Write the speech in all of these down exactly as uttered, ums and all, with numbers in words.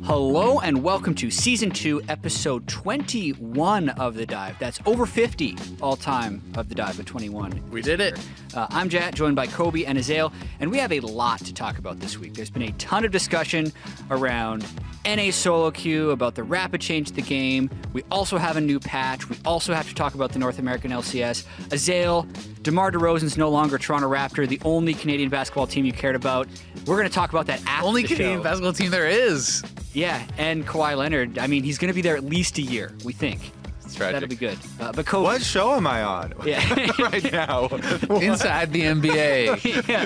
Hello and welcome to Season two, Episode twenty-one of The Dive. That's over fifty all-time of The Dive, but twenty-one. We did it. Uh, I'm Jat, joined by Kobe and Azael, and we have a lot to talk about this week. There's been a ton of discussion around N A solo queue, about the rapid change to the game. We also have a new patch. We also have to talk about the North American L C S. Azael, DeMar DeRozan's no longer Toronto Raptor, the only Canadian basketball team you cared about. We're going to talk about that after Only the Canadian show. basketball team there is. Yeah, and Kawhi Leonard. I mean, he's going to be there at least a year, we think. It's tragic. That'll be good. Uh, but Kobe, What show am I on Yeah. right now? Inside the N B A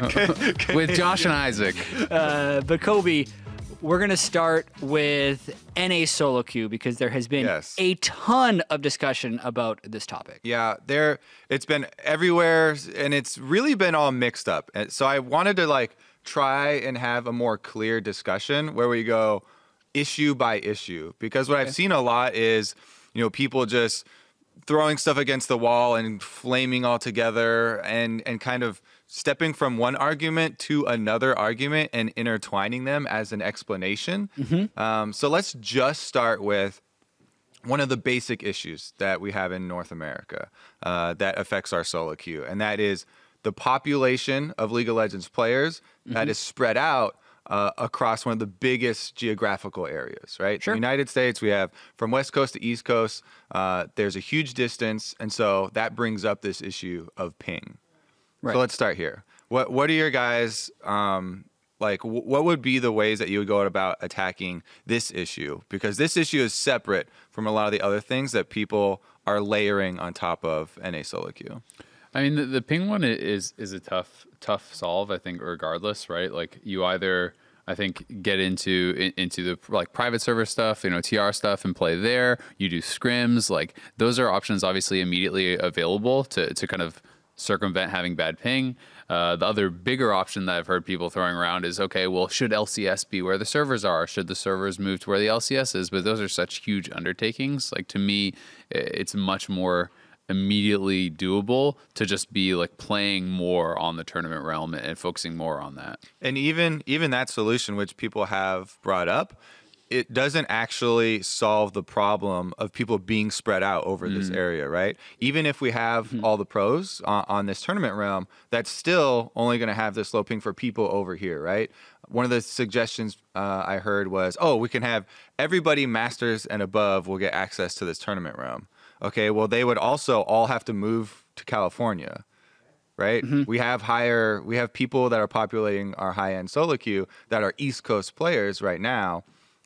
yeah. with Josh and Isaac. Uh, but Kobe, we're going to start with N A solo queue because there has been Yes. a ton of discussion about this topic. Yeah, there. It's been everywhere, and it's really been all mixed up. And so I wanted to like try and have a more clear discussion where we go issue by issue, because what I've seen a lot is, you know, people just throwing stuff against the wall and flaming all together and and kind of stepping from one argument to another argument and intertwining them as an explanation. Mm-hmm. Um, so let's just start with one of the basic issues that we have in North America uh, that affects our solo queue, and that is the population of League of Legends players Mm-hmm. that is spread out uh, across one of the biggest geographical areas, right? Sure. The United States, we have from West Coast to East Coast, uh, there's a huge distance, and so that brings up this issue of ping. Right. So let's start here. What What are your guys, um, like, w- what would be the ways that you would go about attacking this issue? Because this issue is separate from a lot of the other things that people are layering on top of N A solo queue. I mean, the, the ping one is is a tough tough solve, I think, regardless, right? Like, you either, I think, get into in, into the like private server stuff, you know, T R stuff, and play there. You do scrims, like those are options obviously immediately available to to kind of circumvent having bad ping. Uh, the other bigger option that I've heard people throwing around is, okay, well, should L C S be where the servers are? Should the servers move to where the L C S is? But those are such huge undertakings. Like, to me, it's much more immediately doable to just be like playing more on the tournament realm and focusing more on that. And even even that solution, which people have brought up, it doesn't actually solve the problem of people being spread out over Mm-hmm. this area, right? Even if we have all the pros on, on this tournament realm, that's still only going to have this low ping for people over here, right? One of the suggestions uh, I heard was, oh, we can have everybody masters and above will get access to this tournament realm. Okay, well, they would also all have to move to California, right? Mm-hmm. We have higher, we have people that are populating our high-end solo queue that are East Coast players right now.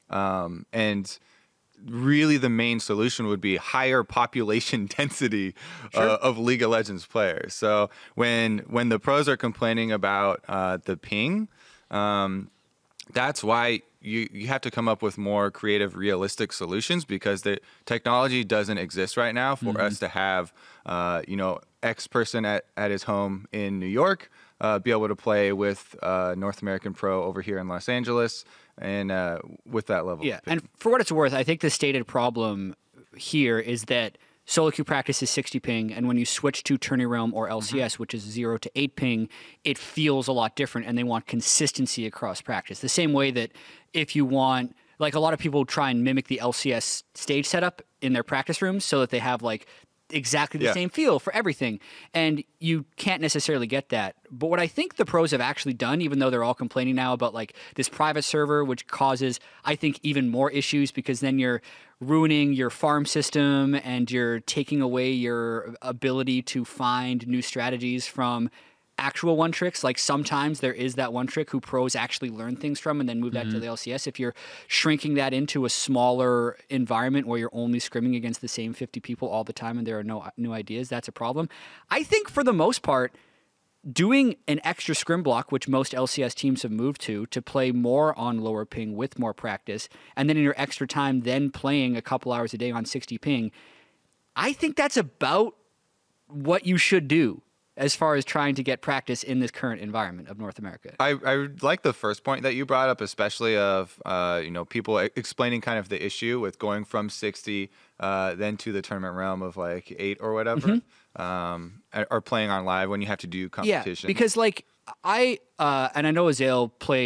Um, and really the main solution would be higher population density Sure. uh, of League of Legends players. So when when the pros are complaining about uh, the ping, um, that's why you, you have to come up with more creative, realistic solutions, because the technology doesn't exist right now for us to have, uh, you know, X person at, at his home in New York uh, be able to play with uh, North American Pro over here in Los Angeles and uh, with that level. Yeah, of ping. and for what it's worth, I think the stated problem here is that solo queue practice is sixty ping, and when you switch to Tourney Realm or L C S, which is zero to eight ping, it feels a lot different, and they want consistency across practice. The same way that if you want, like a lot of people try and mimic the L C S stage setup in their practice rooms so that they have like exactly the Yeah. same feel for everything, and you can't necessarily get that. But what I think the pros have actually done, even though they're all complaining now about like this private server, which causes, I think, even more issues, because then you're ruining your farm system and you're taking away your ability to find new strategies from actual one tricks. Like, sometimes there is that one trick who pros actually learn things from and then move that to the L C S. If you're shrinking that into a smaller environment where you're only scrimming against the same fifty people all the time and there are no new ideas, that's a problem. I think for the most part, doing an extra scrim block, which most L C S teams have moved to, to play more on lower ping with more practice, and then in your extra time, then playing a couple hours a day on sixty ping, I think that's about what you should do as far as trying to get practice in this current environment of North America. I, I like the first point that you brought up, especially of uh, you know, people e- explaining kind of the issue with going from sixty uh, then to the tournament realm of like eight or whatever, Mm-hmm. um, or playing on live when you have to do competition. Yeah, because like I uh, and I know Azael played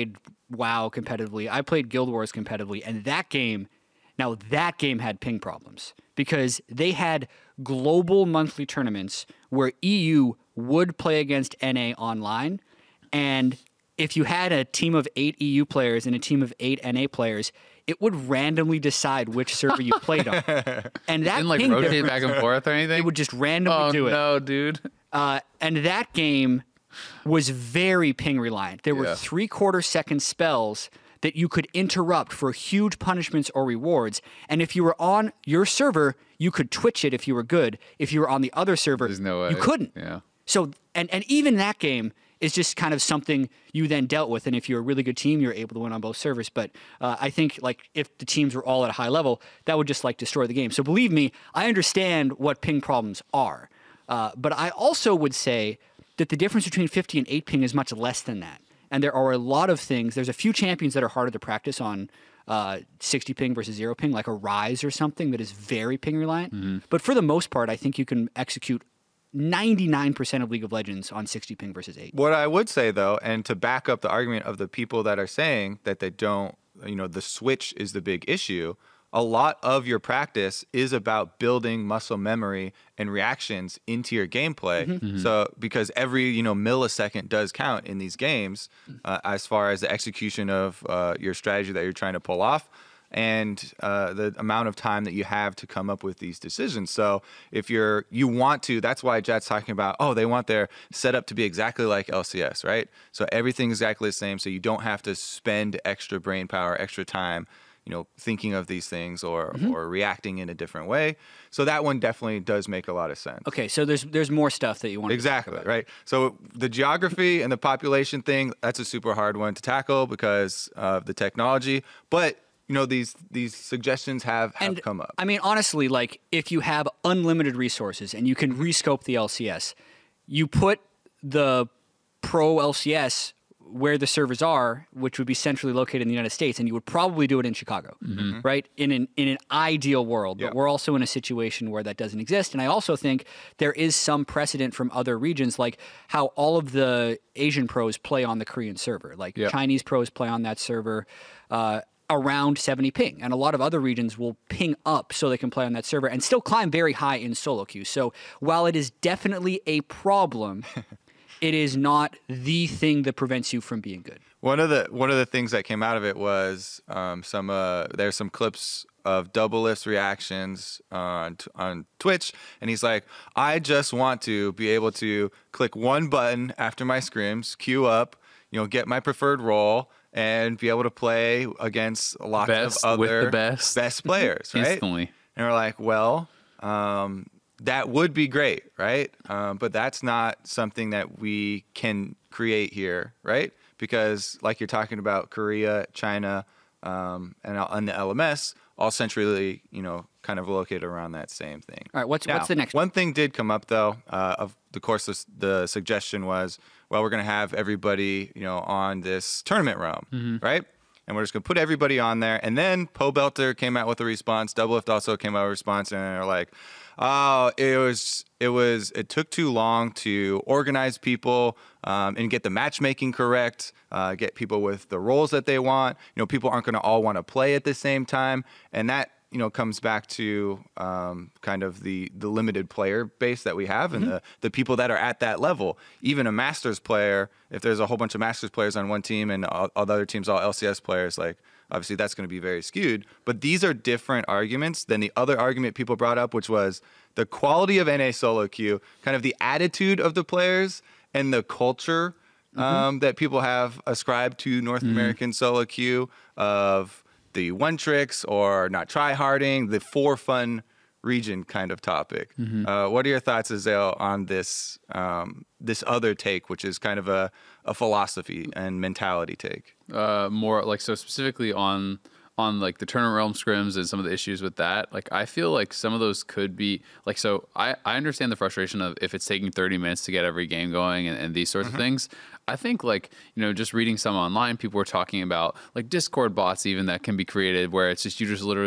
WoW competitively. I played Guild Wars competitively, and that game, now that game had ping problems because they had global monthly tournaments where E U would play against N A online, and if you had a team of eight E U players and a team of eight N A players, it would randomly decide which server you played on. And that Didn't like ping rotate difference, back and forth or anything. it would just randomly oh do it. no, dude. Uh, and that game was very ping reliant. There were Yeah. three quarter second spells that you could interrupt for huge punishments or rewards. And if you were on your server, you could twitch it if you were good. If you were on the other server, There's no way. you couldn't. Yeah. So, and, and even that game is just kind of something you then dealt with. And if you're a really good team, you're able to win on both servers. But uh, I think like if the teams were all at a high level, that would just like destroy the game. So believe me, I understand what ping problems are. Uh, but I also would say that the difference between fifty and eight ping is much less than that. And there are a lot of things. There's a few champions that are harder to practice on uh, sixty ping versus zero ping, like a Rise or something that is very ping reliant. Mm-hmm. But for the most part, I think you can execute ninety-nine percent of League of Legends on sixty ping versus eight. What I would say though, and to back up the argument of the people that are saying that they don't, you know, the switch is the big issue. A lot of your practice is about building muscle memory and reactions into your gameplay. Mm-hmm. So because every, you know, millisecond does count in these games uh, as far as the execution of uh, your strategy that you're trying to pull off and uh, the amount of time that you have to come up with these decisions. So if you're, you want to, that's why Jet's talking about, oh, they want their setup to be exactly like L C S, right? So everything's exactly the same. So you don't have to spend extra brain power, extra time, you know, thinking of these things or Mm-hmm. or reacting in a different way. So that one definitely does make a lot of sense. Okay, so there's there's more stuff that you want to Exactly, talk about. right? So the geography and the population thing, that's a super hard one to tackle because of the technology. But, you know, these these suggestions have, have And come up. I mean, honestly, like if you have unlimited resources and you can rescope the L C S, you put the pro L C S where the servers are, which would be centrally located in the United States, and you would probably do it in Chicago, right? In an in an ideal world, but Yeah. we're also in a situation where that doesn't exist. And I also think there is some precedent from other regions, like how all of the Asian pros play on the Korean server, like Yeah. Chinese pros play on that server. Uh, around seventy ping, and a lot of other regions will ping up so they can play on that server and still climb very high in solo queue. So while it is definitely a problem, it is not the thing that prevents you from being good. One of the one of the things that came out of it was um, some uh, there's some clips of Doublelift's reactions on t- on Twitch, and he's like, I just want to be able to click one button after my scrims, queue up, you know, get my preferred role, and be able to play against lots Best of with other the best. best players, right? Instantly. And we're like, well, um, that would be great, right? Um, but that's not something that we can create here, right? Because like you're talking about Korea, China, um, and, and the L M S, all centrally, you know, kind of located around that same thing. All right, what's Now, what's the next? one thing did come up though. Uh, of the course, the, the suggestion was, well, we're going to have everybody, you know, on this tournament realm, right? And we're just going to put everybody on there. And then Po Belter came out with a response. Doublelift also came out with a response, and they're like, "Oh, it was, it was, it took too long to organize people um, and get the matchmaking correct, uh, get people with the roles that they want. You know, people aren't going to all want to play at the same time, and that." You know, comes back to um, kind of the the limited player base that we have and the, the people that are at that level. Even a Masters player, if there's a whole bunch of Masters players on one team and all, all the other teams, all L C S players, like obviously that's going to be very skewed. But these are different arguments than the other argument people brought up, which was the quality of N A solo queue, kind of the attitude of the players and the culture um, that people have ascribed to North American solo queue of the one tricks or not try harding, the for fun region kind of topic. Mm-hmm. Uh, what are your thoughts, Azael, on this um, this other take, which is kind of a, a philosophy and mentality take? Uh, more like so specifically on on like the tournament realm scrims and some of the issues with that. Like I feel like some of those could be like so. I I understand the frustration of if it's taking thirty minutes to get every game going and, and these sorts Mm-hmm. of things. I think like, you know, just reading some online, people were talking about like Discord bots even that can be created where it's just, you just literally like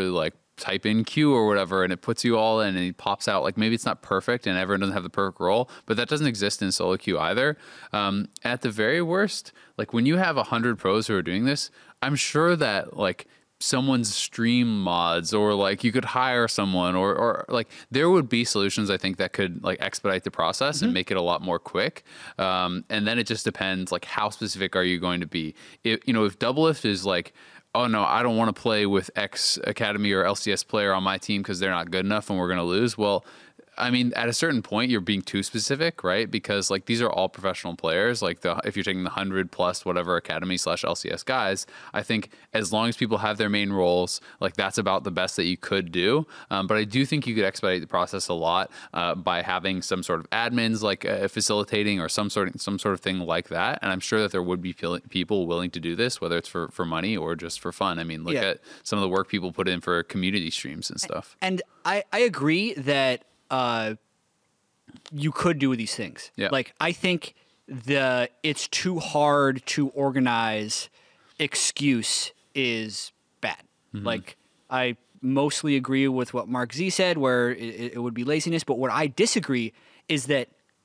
type in Q or whatever, and it puts you all in, and it pops out. Like maybe it's not perfect, and everyone doesn't have the perfect role, but that doesn't exist in solo queue either. Um, at the very worst, like when you have a hundred pros who are doing this, I'm sure that like someone's stream mods, or like you could hire someone, or or like there would be solutions I think that could like expedite the process mm-hmm. and make it a lot more quick. Um, and then it just depends, like how specific are you going to be? If you know if Doublelift is like, oh no, I don't want to play with X Academy or L C S player on my team because they're not good enough and we're going to lose. Well, I mean, at a certain point, you're being too specific, right? Because like these are all professional players. Like the if you're taking the hundred plus whatever Academy slash L C S guys, I think as long as people have their main roles, like that's about the best that you could do. Um, but I do think you could expedite the process a lot uh, by having some sort of admins like uh, facilitating or some sort of some sort of thing like that. And I'm sure that there would be people willing to do this, whether it's for for money or just for fun. I mean, look yeah. at some of the work people put in for community streams and stuff. And I I agree that. Uh, you could do these things. Yeah. Like I think the it's too hard to organize excuse is bad. Mm-hmm. Like I mostly agree with what Mark Z said, where it, it would be laziness. But what I disagree is that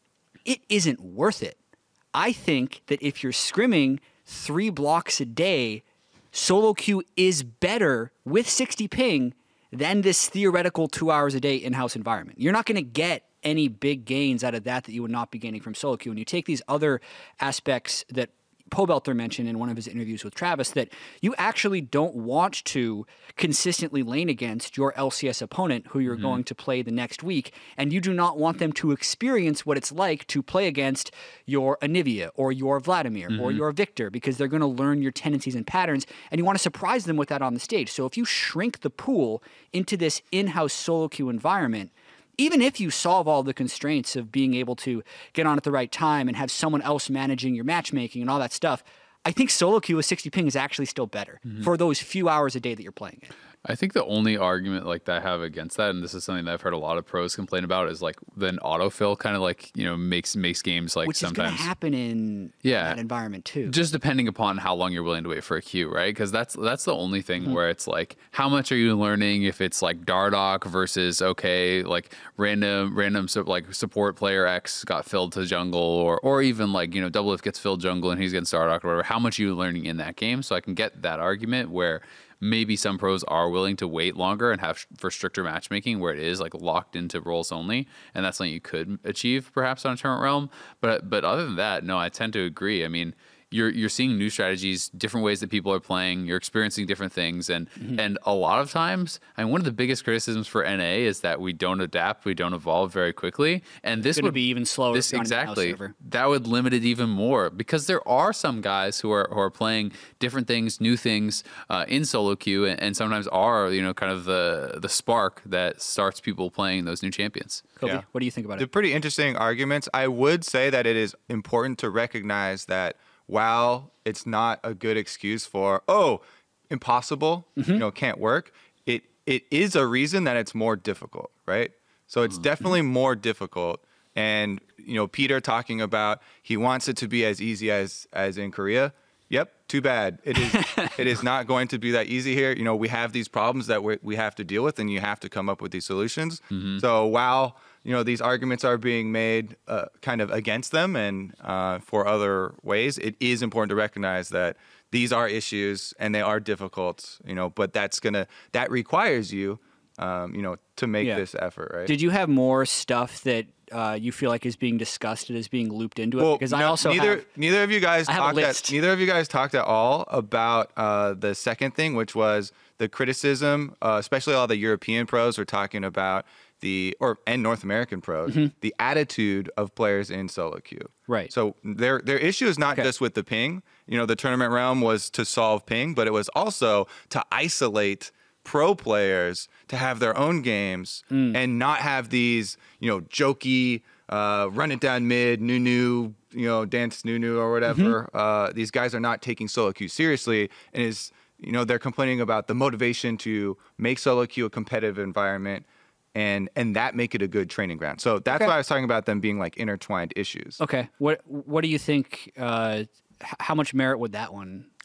it isn't worth it. I think that if you're scrimming three blocks a day, solo queue is better with sixty ping than this theoretical two hours a day in-house environment. You're not going to get any big gains out of that that you would not be gaining from solo queue. And you take these other aspects that Pobelter mentioned in one of his interviews with Travis, that you actually don't want to consistently lane against your L C S opponent who you're mm-hmm. going to play the next week, and you do not want them to experience what it's like to play against your Anivia or your Vladimir mm-hmm. or your Victor, because they're going to learn your tendencies and patterns, and you want to surprise them with that on the stage. So if you shrink the pool into this in-house solo queue environment, even if you solve all the constraints of being able to get on at the right time and have someone else managing your matchmaking and all that stuff, I think solo queue with sixty ping is actually still better mm-hmm. for those few hours a day that you're playing it. I think the only argument like that I have against that, and this is something that I've heard a lot of pros complain about, is like then autofill kind of like, you know, makes makes games like Which sometimes. Which is going to happen in yeah, that environment too. Just depending upon how long you're willing to wait for a queue, right? Because that's that's the only thing mm-hmm. where it's like, how much are you learning if it's like Dardoch versus, okay, like random random so like support player X got filled to jungle, or or even like, you know, Doublelift gets filled jungle and he's against Dardoch or whatever. How much are you learning in that game? So I can get that argument where maybe some pros are willing to wait longer and have for stricter matchmaking where it is like locked into roles only, and that's something you could achieve perhaps on a Tournament Realm. But but other than that, no, I tend to agree. I mean, you're you're seeing new strategies, different ways that people are playing. You're experiencing different things, and mm-hmm. and a lot of times, I mean, one of the biggest criticisms for N A is that we don't adapt, we don't evolve very quickly, and this would be even slower. This exactly that would limit it even more, because there are some guys who are who are playing different things, new things uh, in solo queue, and, and sometimes are, you know, kind of the the spark that starts people playing those new champions. Kobe, yeah. What do you think about They're it? Pretty interesting arguments. I would say that it is important to recognize that while it's not a good excuse for, oh, impossible, mm-hmm. you know, can't work, it it is a reason that it's more difficult, right? So it's mm-hmm. definitely more difficult. And, you know, Peter talking about he wants it to be as easy as as in Korea. Yep, too bad. It is it is not going to be that easy here. You know, we have these problems that we we have to deal with, and you have to come up with these solutions. Mm-hmm. So while, you know, these arguments are being made uh, kind of against them and uh, for other ways, it is important to recognize that these are issues and they are difficult, you know, but that's going to, that requires you, um, you know, to make yeah. this effort, right? Did you have more stuff that uh, you feel like is being discussed and is being looped into it? Well, because no, I also neither, have, neither of you guys I have a talked list. At, neither of you guys talked at all about uh, the second thing, which was the criticism, uh, especially all the European pros were talking about the, or and North American pros, mm-hmm. the attitude of players in solo queue. Right. So their their issue is not okay. just with the ping. You know, the Tournament Realm was to solve ping, but it was also to isolate pro players to have their own games mm. and not have these, you know, jokey, uh, run it down mid, Nunu, you know, dance Nunu or whatever. Mm-hmm. Uh, these guys are not taking solo queue seriously, and is, you know, they're complaining about the motivation to make solo queue a competitive environment, and and that make it a good training ground. So that's okay. why I was talking about them being like intertwined issues. Okay. What what do you think? Uh, how much merit would that one?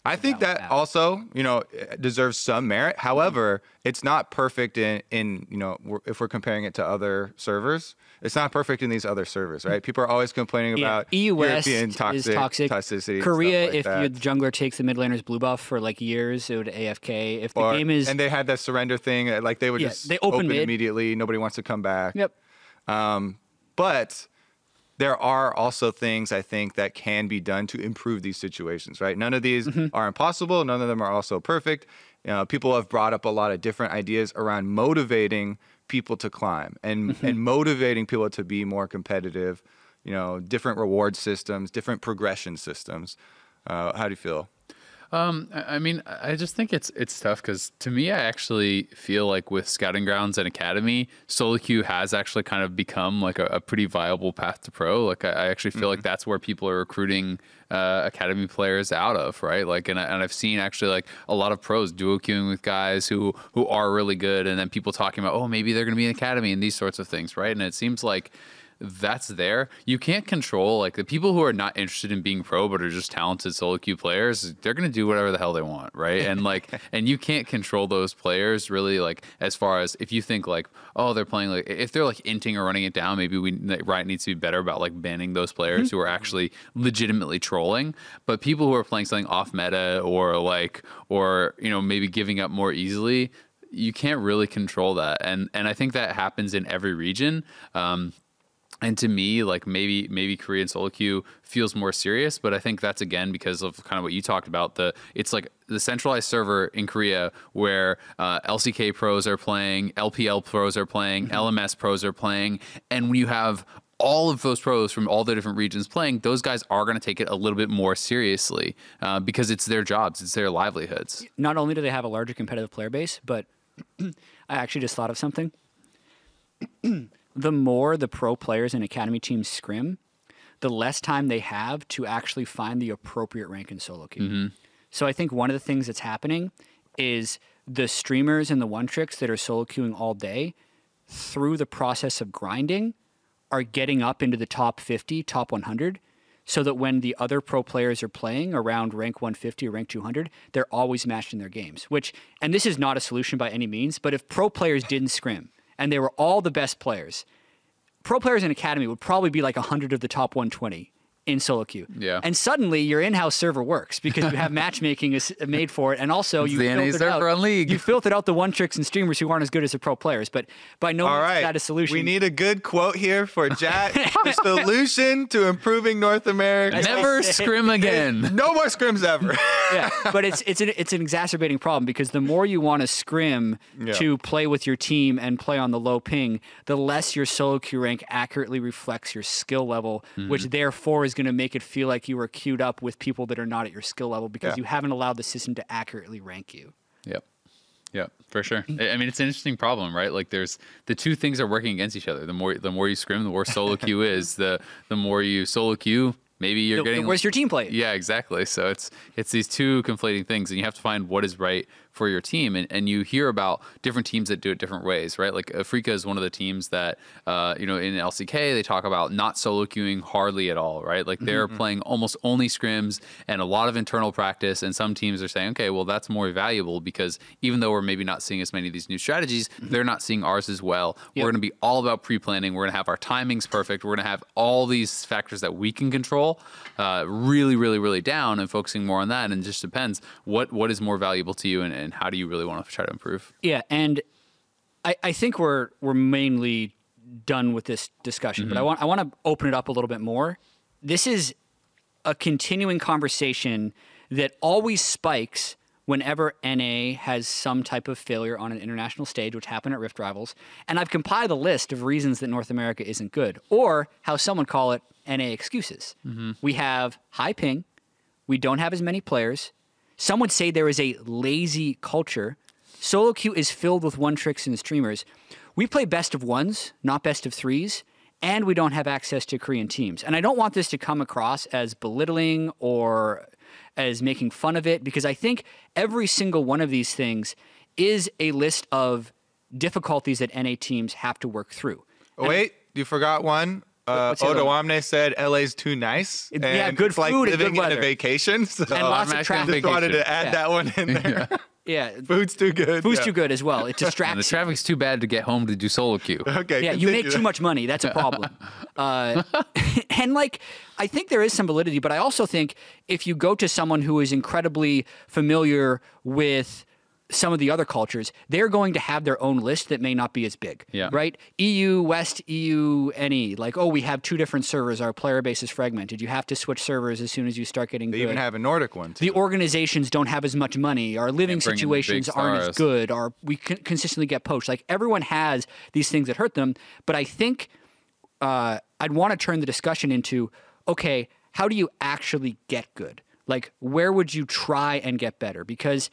I think that that out. also, you know, deserves some merit. However, it's not perfect in, in you know, we're, if we're comparing it to other servers, it's not perfect in these other servers, right? People are always complaining Yeah, about E U West European toxic, is toxic. toxicity. and Korea, stuff like if that. your jungler takes the mid laner's blue buff for like years, it would A F K. If the Or- game is and they had that surrender thing, uh, like they would Yeah, just they open open, mid. immediately. Nobody wants to come back. yep, Um, but there are also things I think that can be done to improve these situations, right? None of these Mm-hmm. are impossible. None of them are also perfect. You know, people have brought up a lot of different ideas around motivating people to climb and, Mm-hmm. and motivating people to be more competitive, you know, different reward systems, different progression systems. Uh, how do you feel? Um, I I mean, I just think it's it's tough because to me, I actually feel like with Scouting Grounds and Academy, solo queue has actually kind of become like a, a pretty viable path to pro. Like I, I actually feel like that's where people are recruiting uh, Academy players out of, right? Like, and, I, and I've seen actually like a lot of pros duo queuing with guys who who are really good, and then people talking about, oh, maybe they're going to be in Academy and these sorts of things, right? And it seems like that's there. You can't control like the people who are not interested in being pro but are just talented solo queue players. They're going to do whatever the hell they want, right? And like, and you can't control those players really. Like, as far as if you think like, oh, they're playing like if they're like inting or running it down, maybe we like, Riot needs to be better about like banning those players Mm-hmm. who are actually legitimately trolling. But people who are playing something off meta or like or you know maybe giving up more easily, you can't really control that. And and I think that happens in every region. Um, And to me, like maybe maybe Korean solo queue feels more serious, but I think that's again because of kind of what you talked about. The it's like the centralized server in Korea where uh, L C K pros are playing, L P L pros are playing, L M S pros are playing, and when you have all of those pros from all the different regions playing, those guys are going to take it a little bit more seriously uh, because it's their jobs, it's their livelihoods. not only do they have a larger competitive player base, but I actually just thought of something. The more the pro players and academy teams scrim, the less time they have to actually find the appropriate rank in solo queue. So I think one of the things that's happening is the streamers and the one tricks that are solo queuing all day, through the process of grinding, are getting up into the top fifty, top one hundred, so that when the other pro players are playing around rank one fifty or rank two hundred, they're always matched in their games. Which, and this is not a solution by any means, but if pro players didn't scrim and they were all the best players, pro players in academy would probably be like one hundred of the top one twenty in solo queue. Yeah. And suddenly your in-house server works because you have matchmaking is made for it, and also you the N A filtered server out, on League. you filtered out the one tricks and streamers who aren't as good as the pro players. But by no All means right. is that a solution. We need a good quote here for Jack. The solution to improving North America. Never scrim again. No more scrims ever. Yeah, but it's it's an, it's an exacerbating problem because the more you want to scrim Yeah. to play with your team and play on the low ping, the less your solo queue rank accurately reflects your skill level, which therefore is going to make it feel like you were queued up with people that are not at your skill level because Yeah. you haven't allowed the system to accurately rank you. Yep. Yep, for sure. I I mean, it's an interesting problem, right? Like, there's the two things are working against each other. The more the more you scrim, the more solo queue is. The the more you solo queue, maybe you're The- the getting. worse your team plays. Yeah, exactly. So it's it's these two conflating things, and you have to find what is right for your team. And, and you hear about different teams that do it different ways, right? Like Afrika is one of the teams that, uh, you know, in L C K, they talk about not solo queuing hardly at all, right? Like they're Mm-hmm. playing almost only scrims and a lot of internal practice. And some teams are saying, okay, well, that's more valuable because even though we're maybe not seeing as many of these new strategies, they're not seeing ours as well. Yep. We're going to be all about pre-planning. We're going to have our timings perfect. We're going to have all these factors that we can control uh, really, really, really down and focusing more on that. And it just depends what, what is more valuable to you and, and how do you really want to try to improve? Yeah, and I, I think we're we're mainly done with this discussion, but I want I want to open it up a little bit more. This is a continuing conversation that always spikes whenever N A has some type of failure on an international stage, which happened at Rift Rivals. And I've compiled a list of reasons that North America isn't good, or how some would call it, N A excuses. We have high ping. We don't have as many players. Some would say there is a lazy culture. Solo queue is filled with one tricks and streamers. We play best of ones, not best of threes, and we don't have access to Korean teams. And I don't want this to come across as belittling or as making fun of it, because I think every single one of these things is a list of difficulties that N A teams have to work through. Oh, wait, you forgot one. Uh, What's the other one? Odoamne said L A's too nice. Yeah, and good it's like food and living good in a weather. vacation. So And lots of I'm traffic. actually just wanted to vacation. add Yeah. that one in there. Yeah, Food's too good. food's yeah. too good as well. It And the distracts you. traffic's too bad to get home to do solo queue. Okay. Yeah, you make continue. too much money. That's a problem. Uh, and like, I think there is some validity, but I also think if you go to someone who is incredibly familiar with some of the other cultures, they're going to have their own list that may not be as big. Yeah. Right? E U West, E U N E. Like, oh, we have two different servers. Our player base is fragmented. You have to switch servers as soon as you start getting They good. even have a Nordic one. Too. The organizations don't have as much money. Our living Can't bring in the situations big aren't as stars. good. Our we con- consistently get poached. Like everyone has these things that hurt them. But I think uh, I'd want to turn the discussion into, okay, how do you actually get good? Like where would you try and get better? Because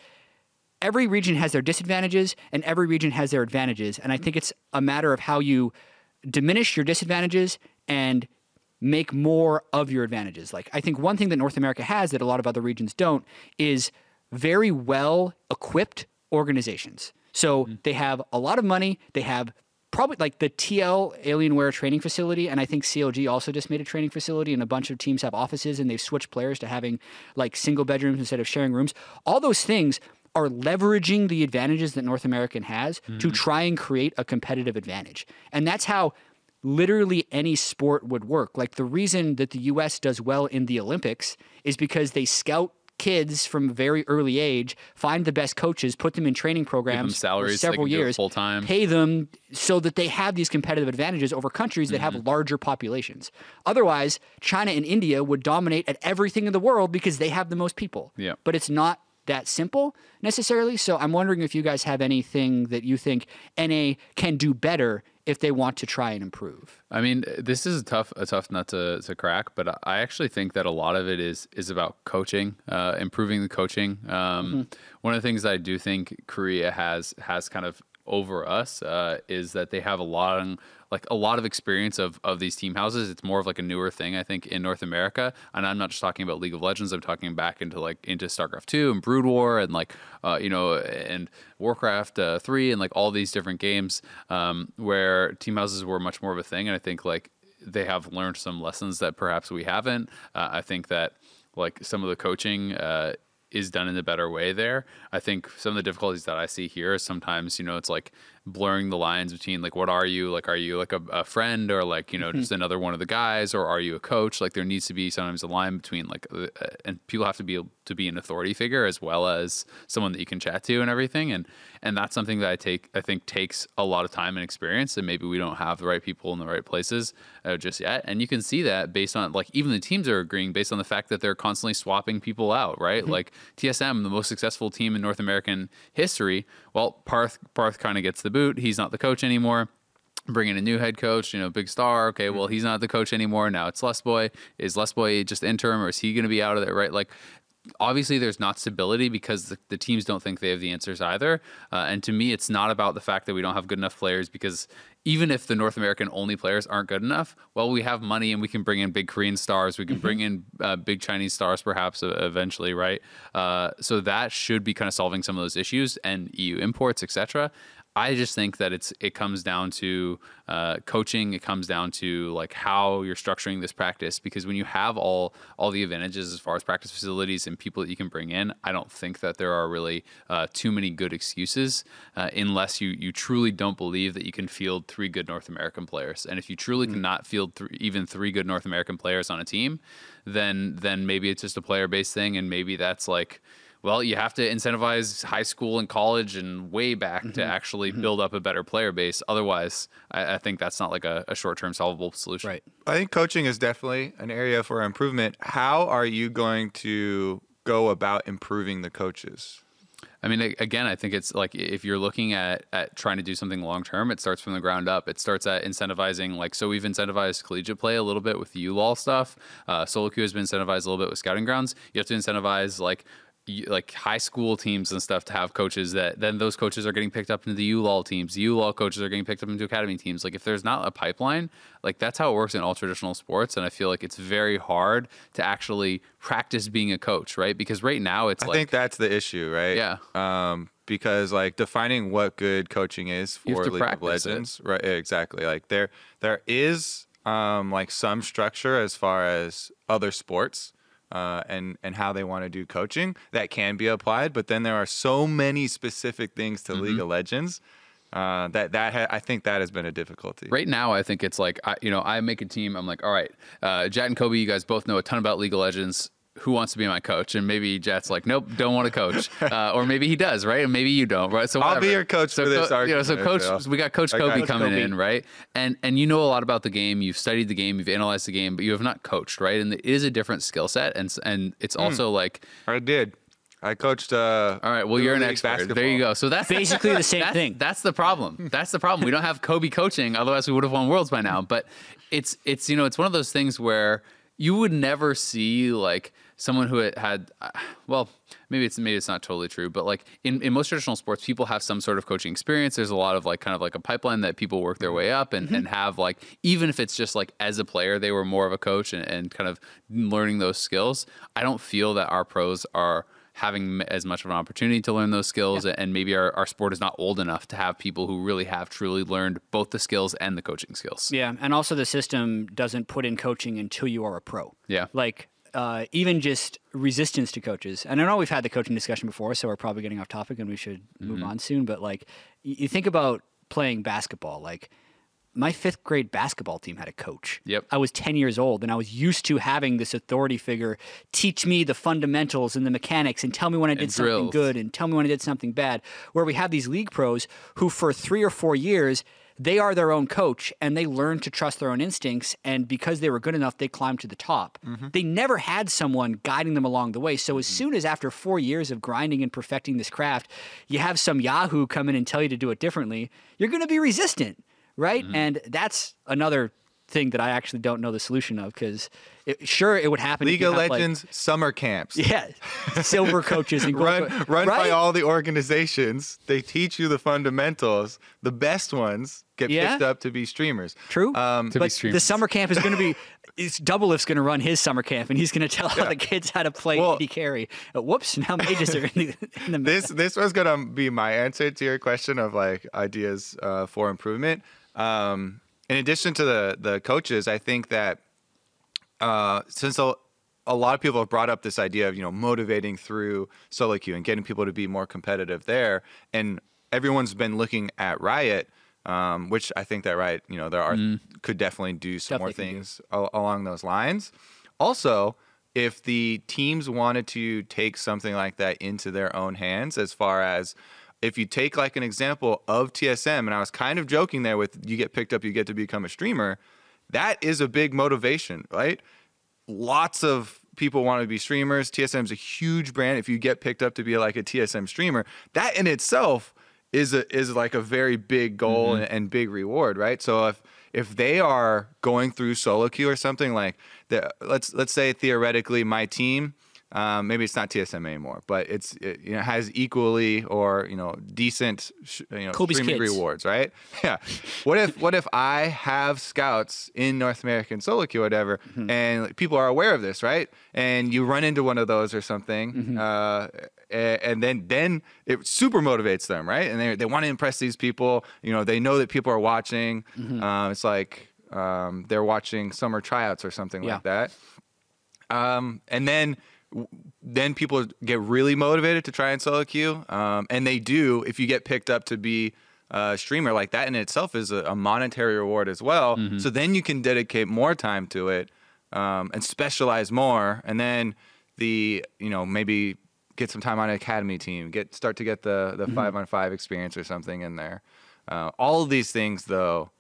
every region has their disadvantages and every region has their advantages. And I think it's a matter of how you diminish your disadvantages and make more of your advantages. Like I think one thing that North America has that a lot of other regions don't is very well equipped organizations. So Mm-hmm. they have a lot of money. They have probably like the T L Alienware training facility. And I think C L G also just made a training facility and a bunch of teams have offices and they've switched players to having like single bedrooms instead of sharing rooms. All those things are leveraging the advantages that North American has Mm-hmm. to try and create a competitive advantage. And that's how literally any sport would work. Like the reason that the U S does well in the Olympics is because they scout kids from a very early age, find the best coaches, put them in training programs salaries for so they several can do it years, full-time. pay them so that they have these competitive advantages over countries that Mm-hmm. have larger populations. Otherwise, China and India would dominate at everything in the world because they have the most people. Yeah. But it's not that simple necessarily. So I'm wondering if you guys have anything that you think N A can do better if they want to try and improve. I mean, this is a tough, a tough nut to, to crack, but I actually think that a lot of it is is about coaching, uh, improving the coaching. Um, Mm-hmm. One of the things I do think Korea has has kind of over us uh, is that they have a lot of, like a lot of experience of of these team houses. It's more of like a newer thing, I think, in North America. And I'm not just talking about League of Legends. I'm talking back into like into StarCraft two and Brood War and like uh, you know and Warcraft uh, three and like all these different games um, where team houses were much more of a thing. And I think like they have learned some lessons that perhaps we haven't. Uh, I think that like some of the coaching. Uh, is done in a better way there. I think some of the difficulties that I see here is sometimes, you know, it's like blurring the lines between like, what are you? Like, are you like a, a friend or like, you know, just another one of the guys, or are you a coach? Like there needs to be sometimes a line between like, uh, and people have to be able to be an authority figure as well as someone that you can chat to and everything. And, and that's something that I take, I think takes a lot of time and experience, and maybe we don't have the right people in the right places uh, just yet. And you can see that based on like, even the teams are agreeing based on the fact that they're constantly swapping people out, right? Mm-hmm. Like T S M, the most successful team in North American history. Well, Parth, Parth kind of gets the boot. He's not the coach anymore. Bring in a new head coach, you know, big star. Okay, well, he's not the coach anymore. Now it's Lesboy. Is Lesboy just interim, or is he going to be out of there, right? Like, obviously there's not stability because the, the teams don't think they have the answers either. Uh, and to me, it's not about the fact that we don't have good enough players, because even if the North American only players aren't good enough, well, we have money and we can bring in big Korean stars. We can bring in uh, big Chinese stars perhaps uh, eventually, right? Uh, so that should be kind of solving some of those issues, and E U imports, et cetera. I just think that it's it comes down to uh, coaching. It comes down to like how you're structuring this practice, because when you have all all the advantages as far as practice facilities and people that you can bring in, I don't think that there are really uh, too many good excuses uh, unless you you truly don't believe that you can field three good North American players. And if you truly mm-hmm. cannot field th- even three good North American players on a team, then then maybe it's just a player based thing, and maybe that's like, well, you have to incentivize high school and college and way back mm-hmm. to actually mm-hmm. build up a better player base. Otherwise, I, I think that's not like a, a short-term solvable solution. Right. I think coaching is definitely an area for improvement. How are you going to go about improving the coaches? I mean, again, I think it's like if you're looking at, at trying to do something long term, it starts from the ground up. It starts at incentivizing, like, so we've incentivized collegiate play a little bit with the U L O L stuff. Uh, Solo Queue has been incentivized a little bit with Scouting Grounds. You have to incentivize, like, like high school teams and stuff to have coaches that then those coaches are getting picked up into the U L O L teams. The U L O L coaches are getting picked up into academy teams. Like if there's not a pipeline, like that's how it works in all traditional sports. And I feel like it's very hard to actually practice being a coach, right? Because right now it's I like, think that's the issue, right? Yeah. Um, because like defining what good coaching is You have for to League of practice it. Legends, right? Yeah, exactly. Like there, there is um, like some structure as far as other sports uh, and and how they want to do coaching that can be applied. But then there are so many specific things to mm-hmm. League of Legends uh, that that ha- I think that has been a difficulty. Right now, I think it's like I, you know I make a team. I'm like, all right, uh, Jet and Kobe, you guys both know a ton about League of Legends. Who wants to be my coach? And maybe Jet's like, nope, don't want to coach. Uh, or maybe he does, right? And maybe you don't, right? So I'll whatever. be your coach so for this co- argument. You know, so coach, we got Coach Kobe coming Kobe. in, right? And and you know a lot about the game. You've studied the game. You've analyzed the game, but you have not coached, right? And it is a different skill set. And and it's also mm. like I did. I coached. Uh, all right. Well, you're an expert. Basketball. There you go. So that's basically the same that's, thing. That's the problem. That's the problem. We don't have Kobe coaching. Otherwise, we would have won worlds by now. But it's it's you know it's one of those things where you would never see like someone who had, had uh, well, maybe it's maybe it's not totally true, but like in, in most traditional sports, people have some sort of coaching experience. There's a lot of like kind of like a pipeline that people work their way up and, mm-hmm. and have like, even if it's just like as a player, they were more of a coach and, and kind of learning those skills. I don't feel that our pros are having as much of an opportunity to learn those skills, yeah. and maybe our, our sport is not old enough to have people who really have truly learned both the skills and the coaching skills. Yeah, and also the system doesn't put in coaching until you are a pro. Yeah. Like, uh, even just resistance to coaches. And I know we've had the coaching discussion before, so we're probably getting off topic and we should mm-hmm. move on soon. But like, you, you think about playing basketball, like my fifth grade basketball team had a coach. Yep. I was ten years old and I was used to having this authority figure teach me the fundamentals and the mechanics and tell me when I did and something drills. good and tell me when I did something bad. Where we have these league pros who for three or four years, they are their own coach and they learn to trust their own instincts. And because they were good enough, they climbed to the top. Mm-hmm. They never had someone guiding them along the way. So mm-hmm. as soon as after four years of grinding and perfecting this craft, you have some Yahoo come in and tell you to do it differently, you're going to be resistant, right? Mm-hmm. And that's another thing that I actually don't know the solution of because sure, it would happen. League of Legends like, summer camps. Yeah, silver coaches and run gold, run right? by all the organizations. They teach you the fundamentals. The best ones get yeah. picked up to be streamers. True, um, but the summer camp is going to be. It's Double Lift's going to run his summer camp, and he's going to tell yeah. all the kids how to play well, A D carry. Uh, whoops! Now mages are in the, in the this. This was going to be my answer to your question of like ideas uh, for improvement. Um, in addition to the the coaches, I think that. Uh, since a, a lot of people have brought up this idea of, you know, motivating through solo queue and getting people to be more competitive there, and everyone's been looking at Riot, um, which I think that Riot, you know, there are mm. could definitely do some definitely more things a- along those lines. Also, if the teams wanted to take something like that into their own hands, as far as if you take like an example of T S M, and I was kind of joking there with you get picked up, you get to become a streamer. That is a big motivation, right? Lots of people want to be streamers. T S M is a huge brand. If you get picked up to be like a T S M streamer, that in itself is a, is like a very big goal mm-hmm. and, and big reward, right? So if if they are going through solo queue or something like that, let's let's say theoretically my team. Um, maybe it's not T S M anymore, but it's it, you know has equally or you know decent sh- you know Kobe's streaming kids. rewards, right? Yeah. What if what if I have scouts in North American solo queue, or whatever, mm-hmm. and like, people are aware of this, right? And you run into one of those or something, mm-hmm. uh, and, and then then it super motivates them, right? And they they want to impress these people. You know, they know that people are watching. Mm-hmm. Um, it's like um, they're watching summer tryouts or something yeah. like that. Um, and then. Then people get really motivated to try and solo queue, um, and they do. If you get picked up to be a streamer, like that in itself is a, a monetary reward as well. Mm-hmm. So then you can dedicate more time to it um, and specialize more, and then the you know maybe get some time on an academy team, get start to get the the mm-hmm. five on five experience or something in there. Uh, all of these things though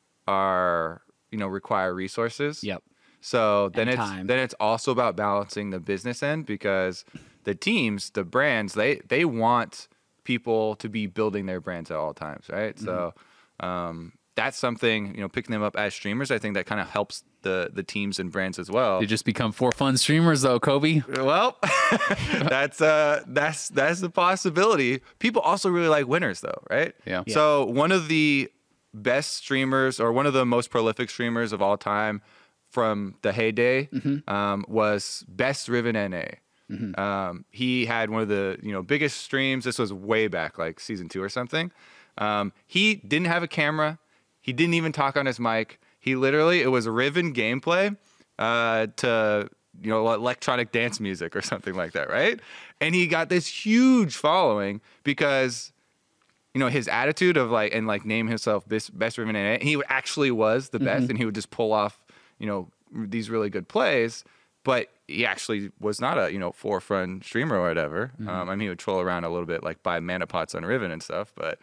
are you know require resources. Yep. So then and it's time. then it's also about balancing the business end because the teams, the brands, they they want people to be building their brands at all times, right? Mm-hmm. So um, that's something you know picking them up as streamers. I think that kind of helps the the teams and brands as well. They just become for fun streamers, though, Kobe. Well, that's uh that's that's the possibility. People also really like winners, though, right? Yeah. yeah. So one of the best streamers or one of the most prolific streamers of all time. From the heyday mm-hmm. um, was Best Riven N A. Mm-hmm. Um, he had one of the you know biggest streams. This was way back, like season two or something. Um, he didn't have a camera. He didn't even talk on his mic. He literally, it was Riven gameplay uh, to, you know, electronic dance music or something like that, right? And he got this huge following because, you know, his attitude of like, and like name himself best, best Riven N A, he actually was the best, mm-hmm. and he would just pull off, you know, these really good plays, but he actually was not a, you know, forefront streamer or whatever. Mm-hmm. Um, I mean, he would troll around a little bit, like buy mana pots on Riven and stuff, but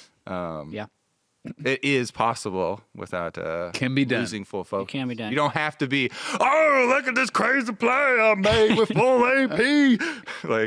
um, yeah. It is possible without uh, can be done. losing full focus. It can be done. You don't have to be, oh, look at this crazy play I made with full A P. Like,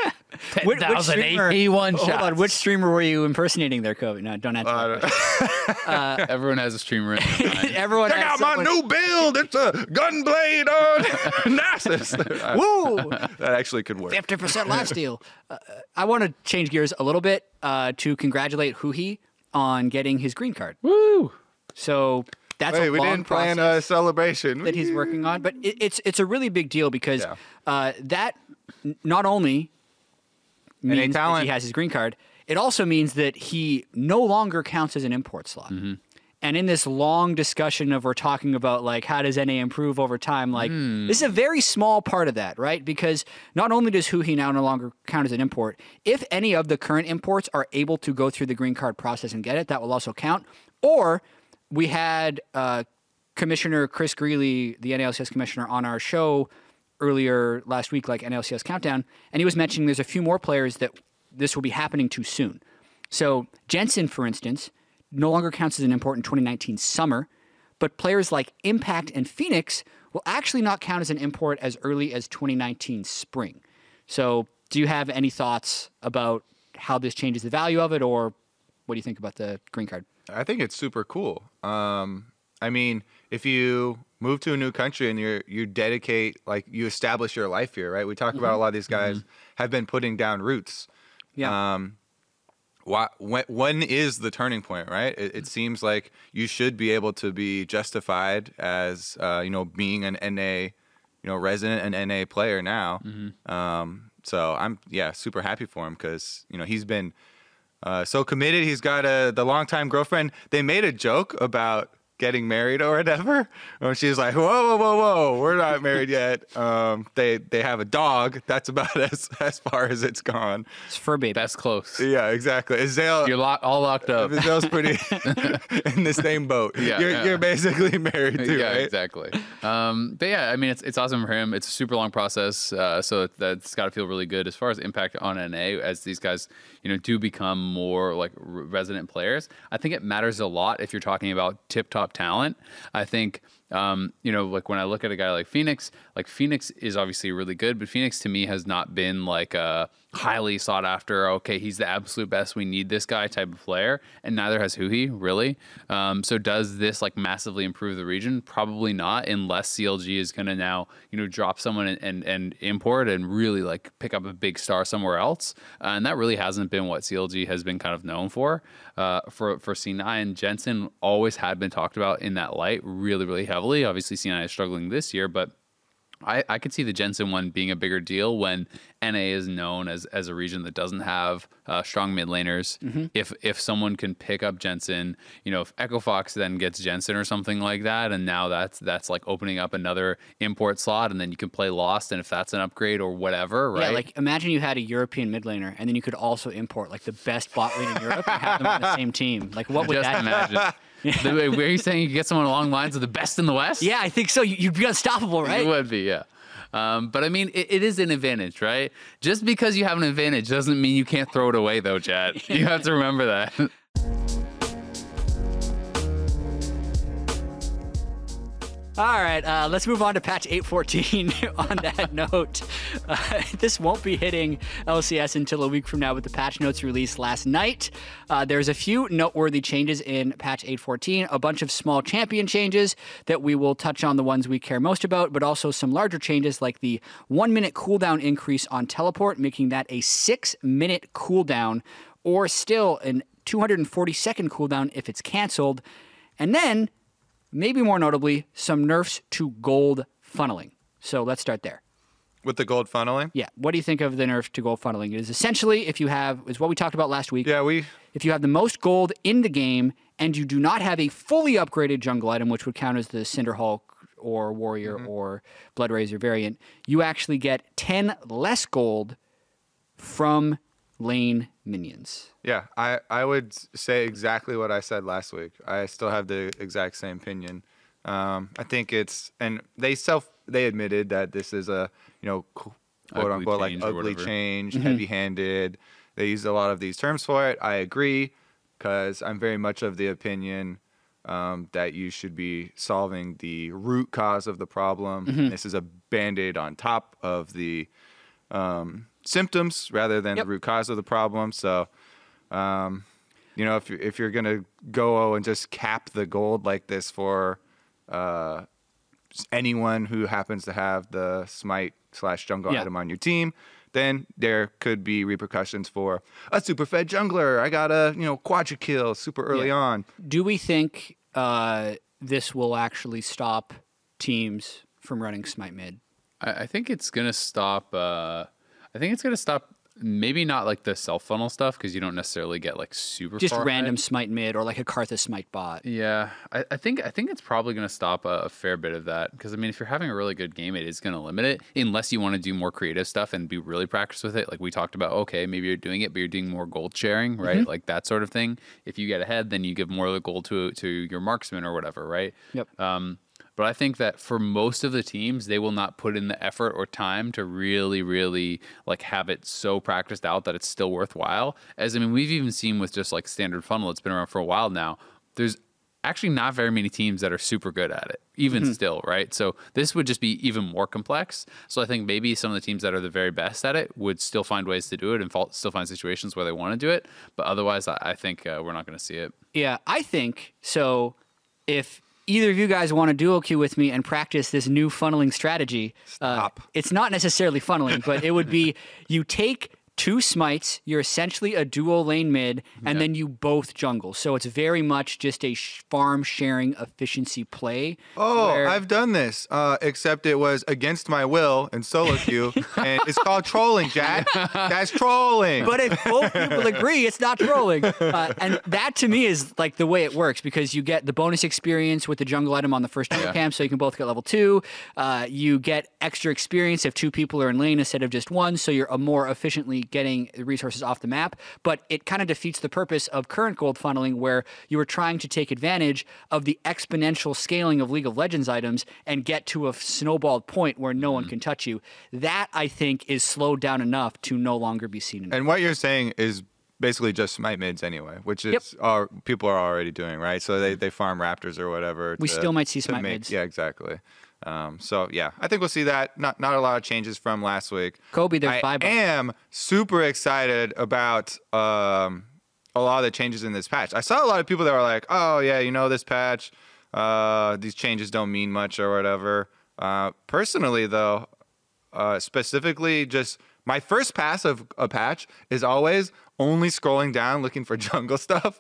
ten thousand A P one shots. Hold on, which streamer were you impersonating there, Kobe? No, don't answer uh, that uh, Everyone has a streamer in their mind. Everyone Check has out someone... my new build. It's a gunblade on Nasus. Woo! That actually could work. fifty percent lifesteal. Uh, I want to change gears a little bit uh, to congratulate Huhi on getting his green card. Woo! So that's Wait, a we long didn't plan a process celebration that he's working on, but it, it's it's a really big deal because Yeah. uh, that n- not only means that talent. he has his green card, it also means that he no longer counts as an import slot. Mm-hmm. And in this long discussion of we're talking about like how does N A improve over time, like Mm. this is a very small part of that, right? Because not only does Huhi now no longer count as an import, if any of the current imports are able to go through the green card process and get it, that will also count. Or we had uh, Commissioner Chris Greeley, the N A L C S commissioner, on our show earlier last week, like N A L C S Countdown, and he was mentioning there's a few more players that this will be happening to soon. So Jensen, for instance, no longer counts as an import in twenty nineteen summer, but players like Impact and Phoenix will actually not count as an import as early as twenty nineteen spring. So do you have any thoughts about how this changes the value of it, or what do you think about the green card? I think it's super cool. Um, I mean, if you move to a new country and you you dedicate, like you establish your life here, right? We talk mm-hmm. about a lot of these guys mm-hmm. have been putting down roots. Yeah. Um, why, when, when is the turning point, right? It, it seems like you should be able to be justified as, uh, you know, being an N A, you know, resident and N A player now. Mm-hmm. Um, so I'm, yeah, super happy for him because, you know, he's been uh, so committed. He's got a the longtime girlfriend. They made a joke about getting married or whatever. And she's like, whoa, whoa, whoa, whoa, we're not married yet. Um, they they have a dog. That's about as as far as it's gone. It's fur baby. That's close. Yeah, exactly. Azale, You're lock, all locked up. Azale's pretty in the same boat. Yeah, you're, yeah. you're basically married too, yeah, right? exactly. Um, but yeah, I mean, it's it's awesome for him. It's a super long process, uh, so that's got to feel really good as far as impact on N A as these guys, you know, do become more like r- resident players. I think it matters a lot if you're talking about tip-top talent. I think, um, you know, like when I look at a guy like Phoenix, like Phoenix is obviously really good, but Phoenix to me has not been like a highly sought after, okay, he's the absolute best, we need this guy type of player, and neither has Huhi, really. Um, so does this like massively improve the region? Probably not, unless C L G is going to now, you know, drop someone and, and, and import and really like pick up a big star somewhere else. Uh, and that really hasn't been what C L G has been kind of known for. Uh, for, for C nine, Jensen always had been talked about in that light really, really heavily. Obviously, C nine is struggling this year, but I, I could see the Jensen one being a bigger deal when N A is known as, as a region that doesn't have uh, strong mid laners. Mm-hmm. If if someone can pick up Jensen, you know, if Echo Fox then gets Jensen or something like that, and now that's that's like opening up another import slot, and then you can play Lost, and if that's an upgrade or whatever, right? Yeah, like imagine you had a European mid laner, and then you could also import like the best bot lane in Europe and have them on the same team. Like, what would Just that imagine. Yeah. The, were you saying you could get someone along lines of the best in the West? Yeah, I think so. You- You'd be unstoppable, right? It would be, yeah. Um, but I mean, it, it is an advantage, right? Just because you have an advantage doesn't mean you can't throw it away, though, Chad. You have to remember that. All right, uh, let's move on to patch eight fourteen. On that note, uh, this won't be hitting L C S until a week from now with the patch notes released last night. Uh, there's a few noteworthy changes in patch eight fourteen, a bunch of small champion changes that we will touch on, the ones we care most about, but also some larger changes like the one minute cooldown increase on teleport, making that a six minute cooldown, or still an two hundred forty second cooldown if it's canceled. And then, maybe more notably, some nerfs to gold funneling. So let's start there. With the gold funneling? Yeah. What do you think of the nerf to gold funneling? It is essentially if you have, is what we talked about last week. Yeah, we If you have the most gold in the game and you do not have a fully upgraded jungle item, which would count as the Cinderhulk or Warrior Mm-hmm. or Blood Razor variant, you actually get ten less gold from lane minions. Yeah, I, I would say exactly what I said last week. I still have the exact same opinion. Um, I think it's, and they self, they admitted that this is a, you know, quote Ugly unquote, like change or ugly whatever. change, heavy handed. They used a lot of these terms for it. I agree, because I'm very much of the opinion um, that you should be solving the root cause of the problem. This is a band-aid on top of the um, symptoms rather than Yep. the root cause of the problem. So, um, you know, if you're, if you're gonna go and just cap the gold like this for uh, anyone who happens to have the smite slash jungle Yeah. item on your team, then there could be repercussions for a super fed jungler. I got a you know quadra kill super early Yeah. on. Do we think uh, this will actually stop teams from running Smite mid? I, I think it's gonna stop. Uh, I think it's gonna stop. Maybe not like the self funnel stuff because you don't necessarily get like super Just far random ahead. Smite mid or like a Karthus Smite bot. Yeah, I, I think I think it's probably going to stop a, a fair bit of that because I mean, if you're having a really good game, it is going to limit it unless you want to do more creative stuff and be really practiced with it. Like we talked about, okay, maybe you're doing it, but you're doing more gold sharing, right? Like that sort of thing. If you get ahead, then you give more of the gold to to your marksman or whatever, right? Yep. Um, but I think that for most of the teams, they will not put in the effort or time to really, really like have it so practiced out that it's still worthwhile. As I mean, we've even seen with just like standard funnel, it's been around for a while now. There's actually not very many teams that are super good at it, even still, right? So this would just be even more complex. So I think maybe some of the teams that are the very best at it would still find ways to do it and fall, still find situations where they want to do it. But otherwise, I, I think uh, we're not going to see it. Yeah, I think so. If either of you guys want to duo queue with me and practice this new funneling strategy, Stop. Uh, it's not necessarily funneling, but it would be you take two smites, you're essentially a duo lane mid, and then you both jungle. So it's very much just a sh- farm sharing efficiency play. Oh, where- I've done this, uh, except it was against my will in solo queue, and it's called trolling, Jack. That's trolling. But if both people agree, it's not trolling. Uh, and that to me is like the way it works because you get the bonus experience with the jungle item on the first jungle Yeah. camp, so you can both get level two. Uh, you get extra experience if two people are in lane instead of just one, so you're uh, more efficiently getting the resources off the map. But it kind of defeats the purpose of current gold funneling, where you are trying to take advantage of the exponential scaling of League of Legends items and get to a snowballed point where no one can touch you. That, I think, is slowed down enough to no longer be seen in And what you're saying is basically just smite mids anyway, which is Yep. all people are already doing, right? So they, they farm raptors or whatever. We to- still might see to smite make- mids. Yeah, exactly. Um, so yeah, I think we'll see that. Not not a lot of changes from last week. Kobe, there's I bye bye. am super excited about um, a lot of the changes in this patch. I saw a lot of people that were like, "Oh yeah, you know this patch, uh, these changes don't mean much or whatever." Uh, personally, though, uh, specifically, just my first pass of a patch is always only scrolling down looking for jungle stuff.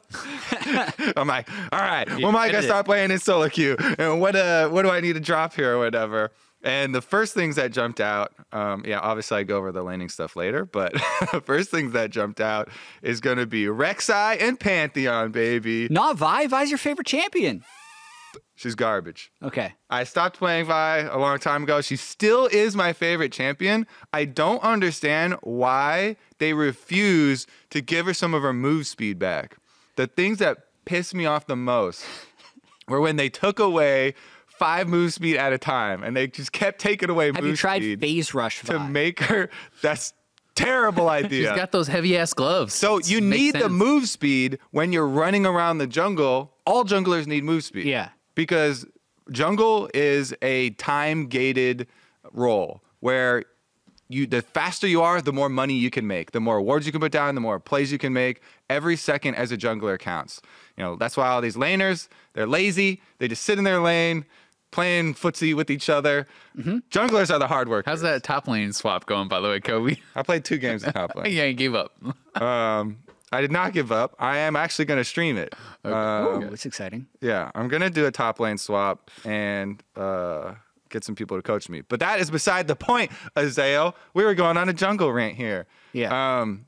I'm like, all right, when am I gonna start playing in solo queue? And what uh, what do I need to drop here or whatever? And the first things that jumped out, um, yeah, obviously I go over the laning stuff later, but the first things that jumped out is gonna be Rek'Sai and Pantheon, baby. Not Vi. Vi's your favorite champion. She's garbage. Okay. I stopped playing Vi a long time ago. She still is my favorite champion. I don't understand why they refuse to give her some of her move speed back. The things that pissed me off the most were when they took away five move speed at a time, and they just kept taking away Have move you tried speed Phase Rush to Vi? make her. That's terrible idea. She's got those heavy ass gloves. So It's- you makes need the sense. move speed when you're running around the jungle. All junglers need move speed. Yeah. Because jungle is a time gated role where you the faster you are, the more money you can make, the more wards you can put down, the more plays you can make. Every second as a jungler counts. You know, that's why all these laners, they're lazy. They just sit in their lane playing footsie with each other. Junglers are the hard workers. How's that top lane swap going, by the way, Kobe? I played two games in top lane. yeah, you gave up. Um, I did not give up. I am actually going to stream it. Um, Oh, it's exciting. Yeah, I'm gonna do a top lane swap, and uh, get some people to coach me. But that is beside the point, Azael. We were going on a jungle rant here. Yeah. Um,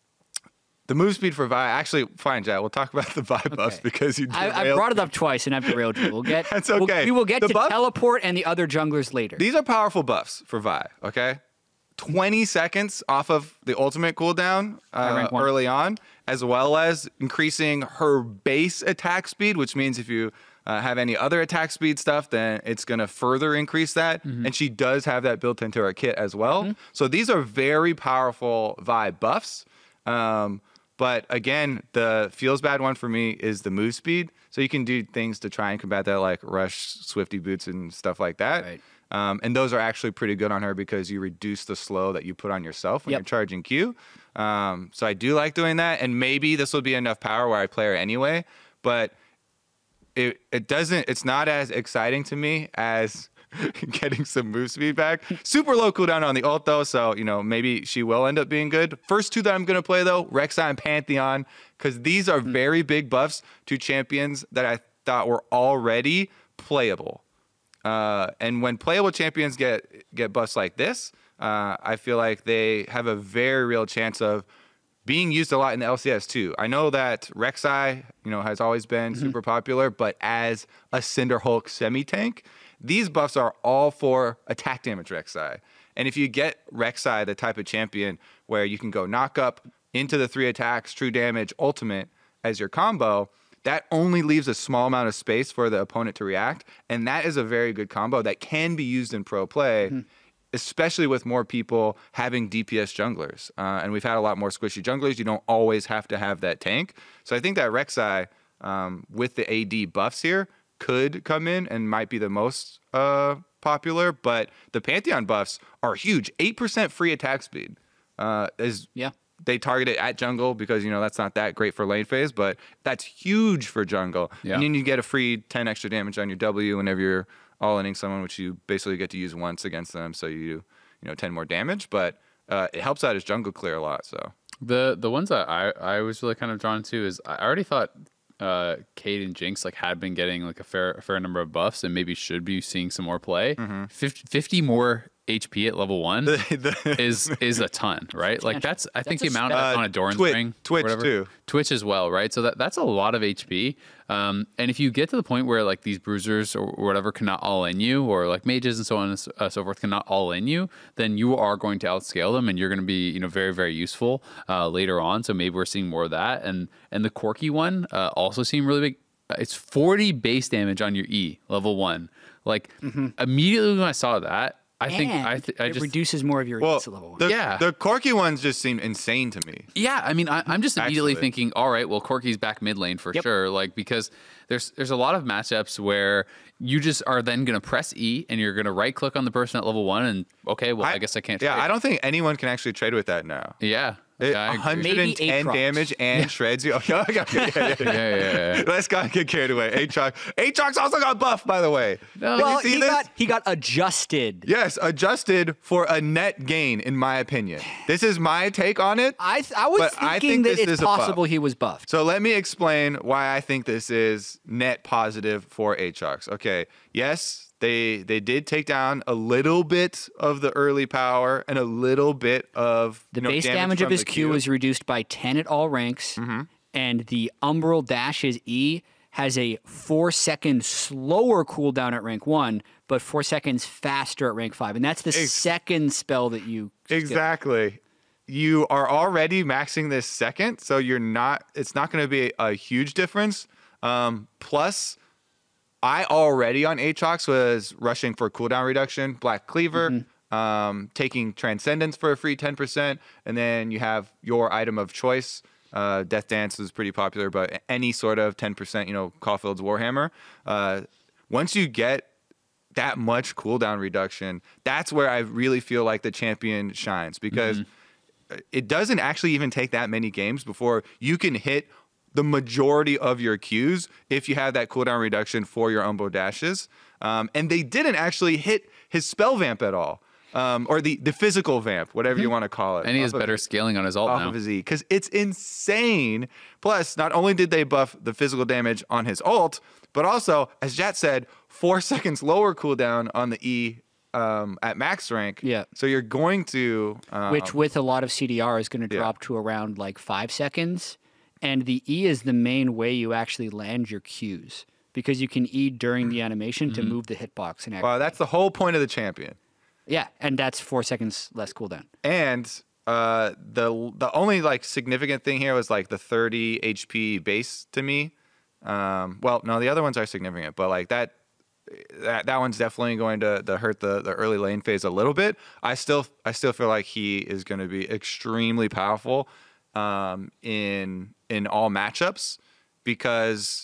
the move speed for Vi, actually, fine, Jack. We'll talk about the Vi buffs Okay. because you I, I derailed- brought it up twice and I've derailed you. We'll get. That's we'll- okay. we will get The to buff- teleport and the other junglers later. These are powerful buffs for Vi, okay? twenty seconds off of the ultimate cooldown uh, rank one. early on, as well as increasing her base attack speed, which means if you uh, have any other attack speed stuff, then it's going to further increase that. Mm-hmm. And she does have that built into her kit as well. So these are very powerful Vi buffs. Um, but again, the feels bad one for me is the move speed. So you can do things to try and combat that, like rush, Swifty boots, and stuff like that. Right. Um, and those are actually pretty good on her because you reduce the slow that you put on yourself when Yep. you're charging Q. Um, so I do like doing that. And maybe this will be enough power where I play her anyway. But it it doesn't, it's not as exciting to me as getting some move speed back. Super low cooldown on the ult though. So, you know, maybe she will end up being good. First two that I'm going to play though, Rek'Sai and Pantheon, because these are very big buffs to champions that I thought were already playable. Uh, and when playable champions get get buffs like this, uh, I feel like they have a very real chance of being used a lot in the L C S too. I know that Rek'Sai, you know, has always been Mm-hmm. super popular, but as a Cinder Hulk semi-tank, these buffs are all for attack damage Rek'Sai. And if you get Rek'Sai, the type of champion where you can go knock up into the three attacks, true damage, ultimate as your combo, that only leaves a small amount of space for the opponent to react. And that is a very good combo that can be used in pro play, Mm-hmm. especially with more people having D P S junglers. Uh, and we've had a lot more squishy junglers. You don't always have to have that tank. So I think that Rek'Sai, um, with the A D buffs here, could come in and might be the most uh, popular. But the Pantheon buffs are huge. eight percent free attack speed uh, is Yeah. They target it at jungle because, you know, that's not that great for lane phase, but that's huge for jungle. Yeah. And then you get a free ten extra damage on your W whenever you're all-inning someone, which you basically get to use once against them, so you do, you know, ten more damage. But uh, it helps out his jungle clear a lot, so. The the ones that I, I was really kind of drawn to is I already thought uh, Cade and Jinx like had been getting like a fair a fair number of buffs and maybe should be seeing some more play. Mm-hmm. fifty, fifty more H P at level one The- the- is is a ton, right? Like that's I think That's the a amount Uh, on a Doran's Twitch- ring, or Twitch whatever. too. Twitch as well, right? So that that's a lot of H P. Um, and if you get to the point where like these bruisers or whatever cannot all in you, or like mages and so on and so, uh, so forth cannot all in you, then you are going to outscale them, and you're going to be you know very very useful uh, later on. So maybe we're seeing more of that. And and the Corki one uh, also seemed really big. Uh, It's forty base damage on your E level one. Like immediately when I saw that, I think and I th- I it just reduces more of your Well, hits at level one. the, Yeah. the Corki ones just seem insane to me. Yeah, I mean, I, I'm just immediately Actually. thinking, all right, well, Corki's back mid lane for Yep. sure, like because there's there's a lot of matchups where you just are then going to press E and you're going to right click on the person at level one, and okay, well, I, guess I can't. Yeah, trade. I don't think anyone can actually trade with that now. Yeah, It, yeah, I agree. one hundred ten Maybe Aatrox. damage and shreds you. Okay, okay, okay, yeah, yeah, yeah. Yeah, yeah, yeah. Let's not get carried away. Aatrox. Aatrox also got buffed, by the way. No. Did well, you see he this? got he got adjusted. Yes, adjusted for a net gain, in my opinion. This is my take on it. I th- I was But thinking I think that this it's is a buff. possible he was buffed. So let me explain why I think this is net positive for Aatrox. Okay, yes, they they did take down a little bit of the early power and a little bit of The you know, base damage, of from his the Q is reduced by ten at all ranks, Mm-hmm. and the Umbral Dash's E has a four second slower cooldown at rank one, but four seconds faster at rank five, and that's the Ex- second spell that you skip. Exactly. You are already maxing this second, so you're not. It's not going to be a, a huge difference. Um, plus, I already on Aatrox was rushing for cooldown reduction, Black Cleaver, um, taking Transcendence for a free ten percent, and then you have your item of choice. Uh, Death Dance is pretty popular, but any sort of ten percent, you know, Caulfield's Warhammer. Uh, once you get that much cooldown reduction, that's where I really feel like the champion shines because it doesn't actually even take that many games before you can hit the majority of your Qs if you have that cooldown reduction for your Umbo dashes. Um, and they didn't actually hit his spell vamp at all. Um, or the, the physical vamp, whatever you want to call it. and he has off of- better scaling on his ult off now. of his E because it's insane. Plus, not only did they buff the physical damage on his ult, But also, as Jat said, four seconds lower cooldown on the E um, at max rank. Yeah. So you're going to um, Which with a lot of C D R is going to yeah. drop to around like five seconds. And the E is the main way you actually land your Qs because you can E during the animation to move the hitbox. And well, that's the whole point of the champion. yeah, and that's four seconds less cooldown. And uh, the the only like significant thing here was like the thirty H P base to me. Um, well, no, the other ones are significant, but like that that that one's definitely going to, to hurt the, the early lane phase a little bit. I still I still feel like he is going to be extremely powerful um, in in all matchups because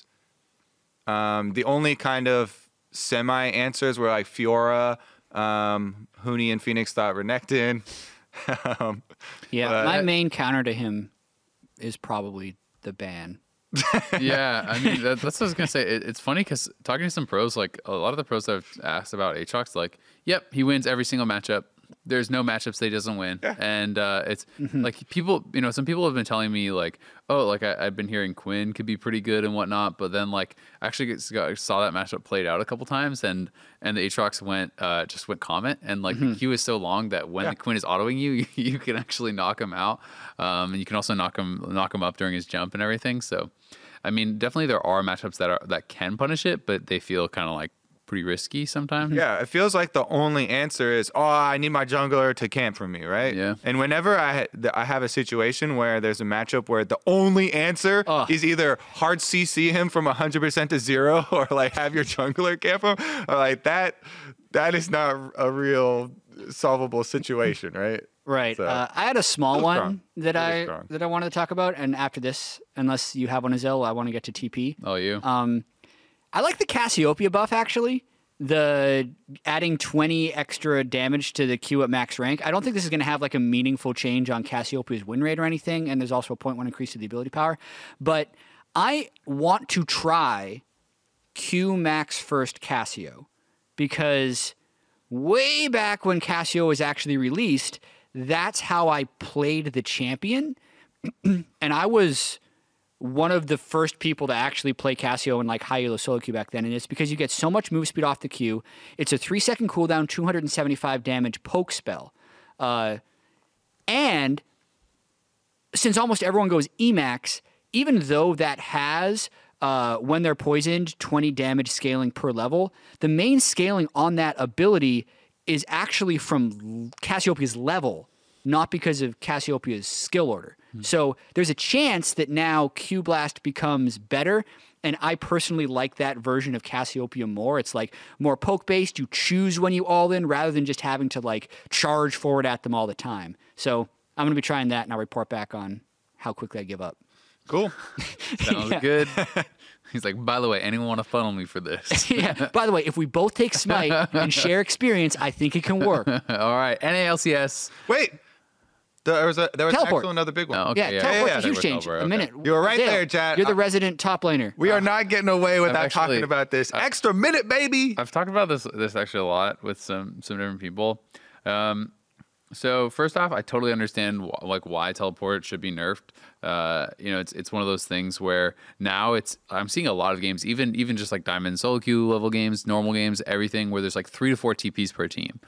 um, the only kind of semi answers were like Fiora, um, Huni, and Phoenix thought Renekton. um, Yeah, but- my main counter to him is probably the ban. Yeah, I mean that, that's what I was gonna say. It, it's funny because talking to some pros, like a lot of the pros that I've asked about Aatrox, like, yep, he wins every single matchup. There's no matchups that he doesn't win, Yeah. and uh, it's Mm-hmm. like people, you know, some people have been telling me like, oh, like I, I've been hearing Quinn could be pretty good and whatnot, but then like I actually get- got, saw that matchup played out a couple times, and and the Aatrox went uh, just went Comet, and like Mm-hmm. the Q is so long that when Yeah. the Quinn is autoing you, you, you can actually knock him out, um, and you can also knock him knock him up during his jump and everything. So. I mean, definitely there are matchups that are that can punish it, but they feel kind of like pretty risky sometimes. Yeah, it feels like the only answer is, oh, I need my jungler to camp for me, right? Yeah. And whenever I ha- I have a situation where there's a matchup where the only answer Ugh. is either hard C C him from one hundred percent to zero or like have your jungler camp him, or like that, that is not a real solvable situation, right? Right. So, Uh, I had a small it was one strong. that It was I strong. that I wanted to talk about, and after this, unless you have one, Azil, I want to get to T P. Oh, you? Um, I like the Cassiopeia buff actually. The adding twenty extra damage to the Q at max rank. I don't think this is going to have like a meaningful change on Cassiopeia's win rate or anything, and there's also a point one increase to the ability power. But I want to try Q max first Cassio because way back when Cassio was actually released, that's how I played the champion. And I was one of the first people to actually play Cassio in like high elo solo queue back then. And it's because you get so much move speed off the queue. It's a three second cooldown, two hundred seventy-five damage poke spell. Uh, and since almost everyone goes E max, even though that has uh, when they're poisoned, twenty damage scaling per level, the main scaling on that ability is actually from Cassiopeia's level, not because of Cassiopeia's skill order. So there's a chance that now Q Blast becomes better, and I personally like that version of Cassiopeia more. It's like more poke based. You choose when you all in rather than just having to like charge forward at them all the time. So I'm gonna be trying that, and I'll report back on how quickly I give up. Cool. Sounds good. He's like, by the way, anyone want to funnel me for this? Yeah. By the way, if we both take Smite and share experience, I think it can work. All right, N A L C S. Wait. There was a there was Teleport. actually another big one. Oh, okay, Yeah, yeah, teleport's yeah, a yeah, huge we're change. teleport, A okay. minute. You were right Dale, there, Chad. You're the I- resident top laner. We are not getting away without actually- talking about this. Extra minute, baby. I've talked about this this actually a lot with some some different people. Um, so first off, I totally understand wh- like why teleport should be nerfed. Uh, you know, it's it's one of those things where now it's I'm seeing a lot of games, even even just like diamond solo queue level games, normal games, everything where there's like three to four T Ps per team,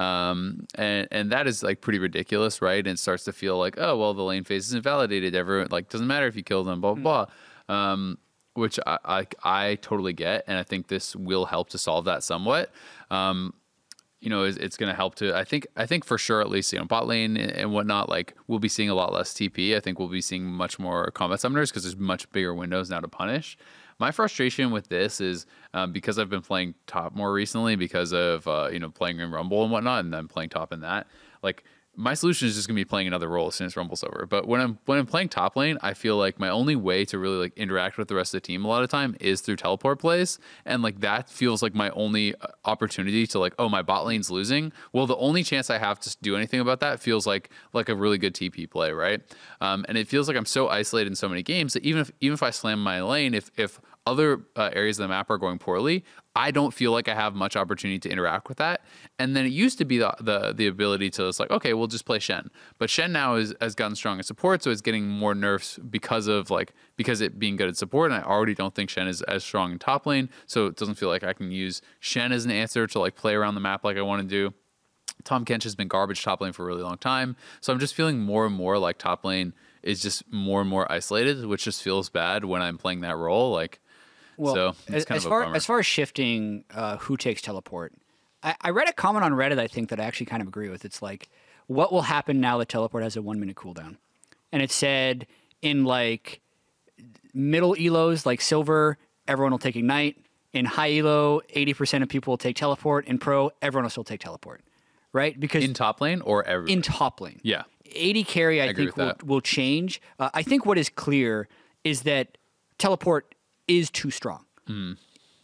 um, and and that is like pretty ridiculous, right? And it starts to feel like, oh well, the lane phase isn't validated. Everyone like doesn't matter if you kill them, blah blah. blah. Um, which I, I I totally get, and I think this will help to solve that somewhat. Um, you know, it's, it's going to help to, I think, I think for sure, at least, you know, bot lane and whatnot, like we'll be seeing a lot less T P. I think we'll be seeing much more combat summoners because there's much bigger windows now to punish. My frustration with this is um, because I've been playing top more recently because of, uh, you know, playing in Rumble and whatnot, and then playing top in that, like, my solution is just gonna be playing another role as soon as Rumble's over. But when I'm when I'm playing top lane, I feel like my only way to really like interact with the rest of the team a lot of time is through teleport plays, and like that feels like my only uh, opportunity to like, oh, my bot lane's losing. Well, the only chance I have to do anything about that feels like like a really good T P play, right? Um, and it feels like I'm so isolated in so many games that even if even if I slam my lane, if if other uh, areas of the map are going poorly, I don't feel like I have much opportunity to interact with that. And then it used to be the the, the ability to just like, okay, we'll just play Shen. But Shen now is, has gotten strong in support, so it's getting more nerfs because of like because it being good at support. And I already don't think Shen is as strong in top lane, so it doesn't feel like I can use Shen as an answer to like play around the map like I want to do. Tahm Kench has been garbage top lane for a really long time, so I'm just feeling more and more like top lane is just more and more isolated, which just feels bad when I'm playing that role. Like, well, so it's as, kind as of a far bummer. as far as shifting uh, who takes teleport, I, I read a comment on Reddit I think that I actually kind of agree with. It's like, what will happen now that teleport has a one minute cooldown? And it said in like middle elos like silver, everyone will take ignite. In high elo, eighty percent of people will take teleport. In pro, everyone will still take teleport, right? Because in top lane or everywhere? in top lane, Yeah. A D carry, I, I agree think, with will, that. will change. Uh, I think what is clear is that teleport is too strong. if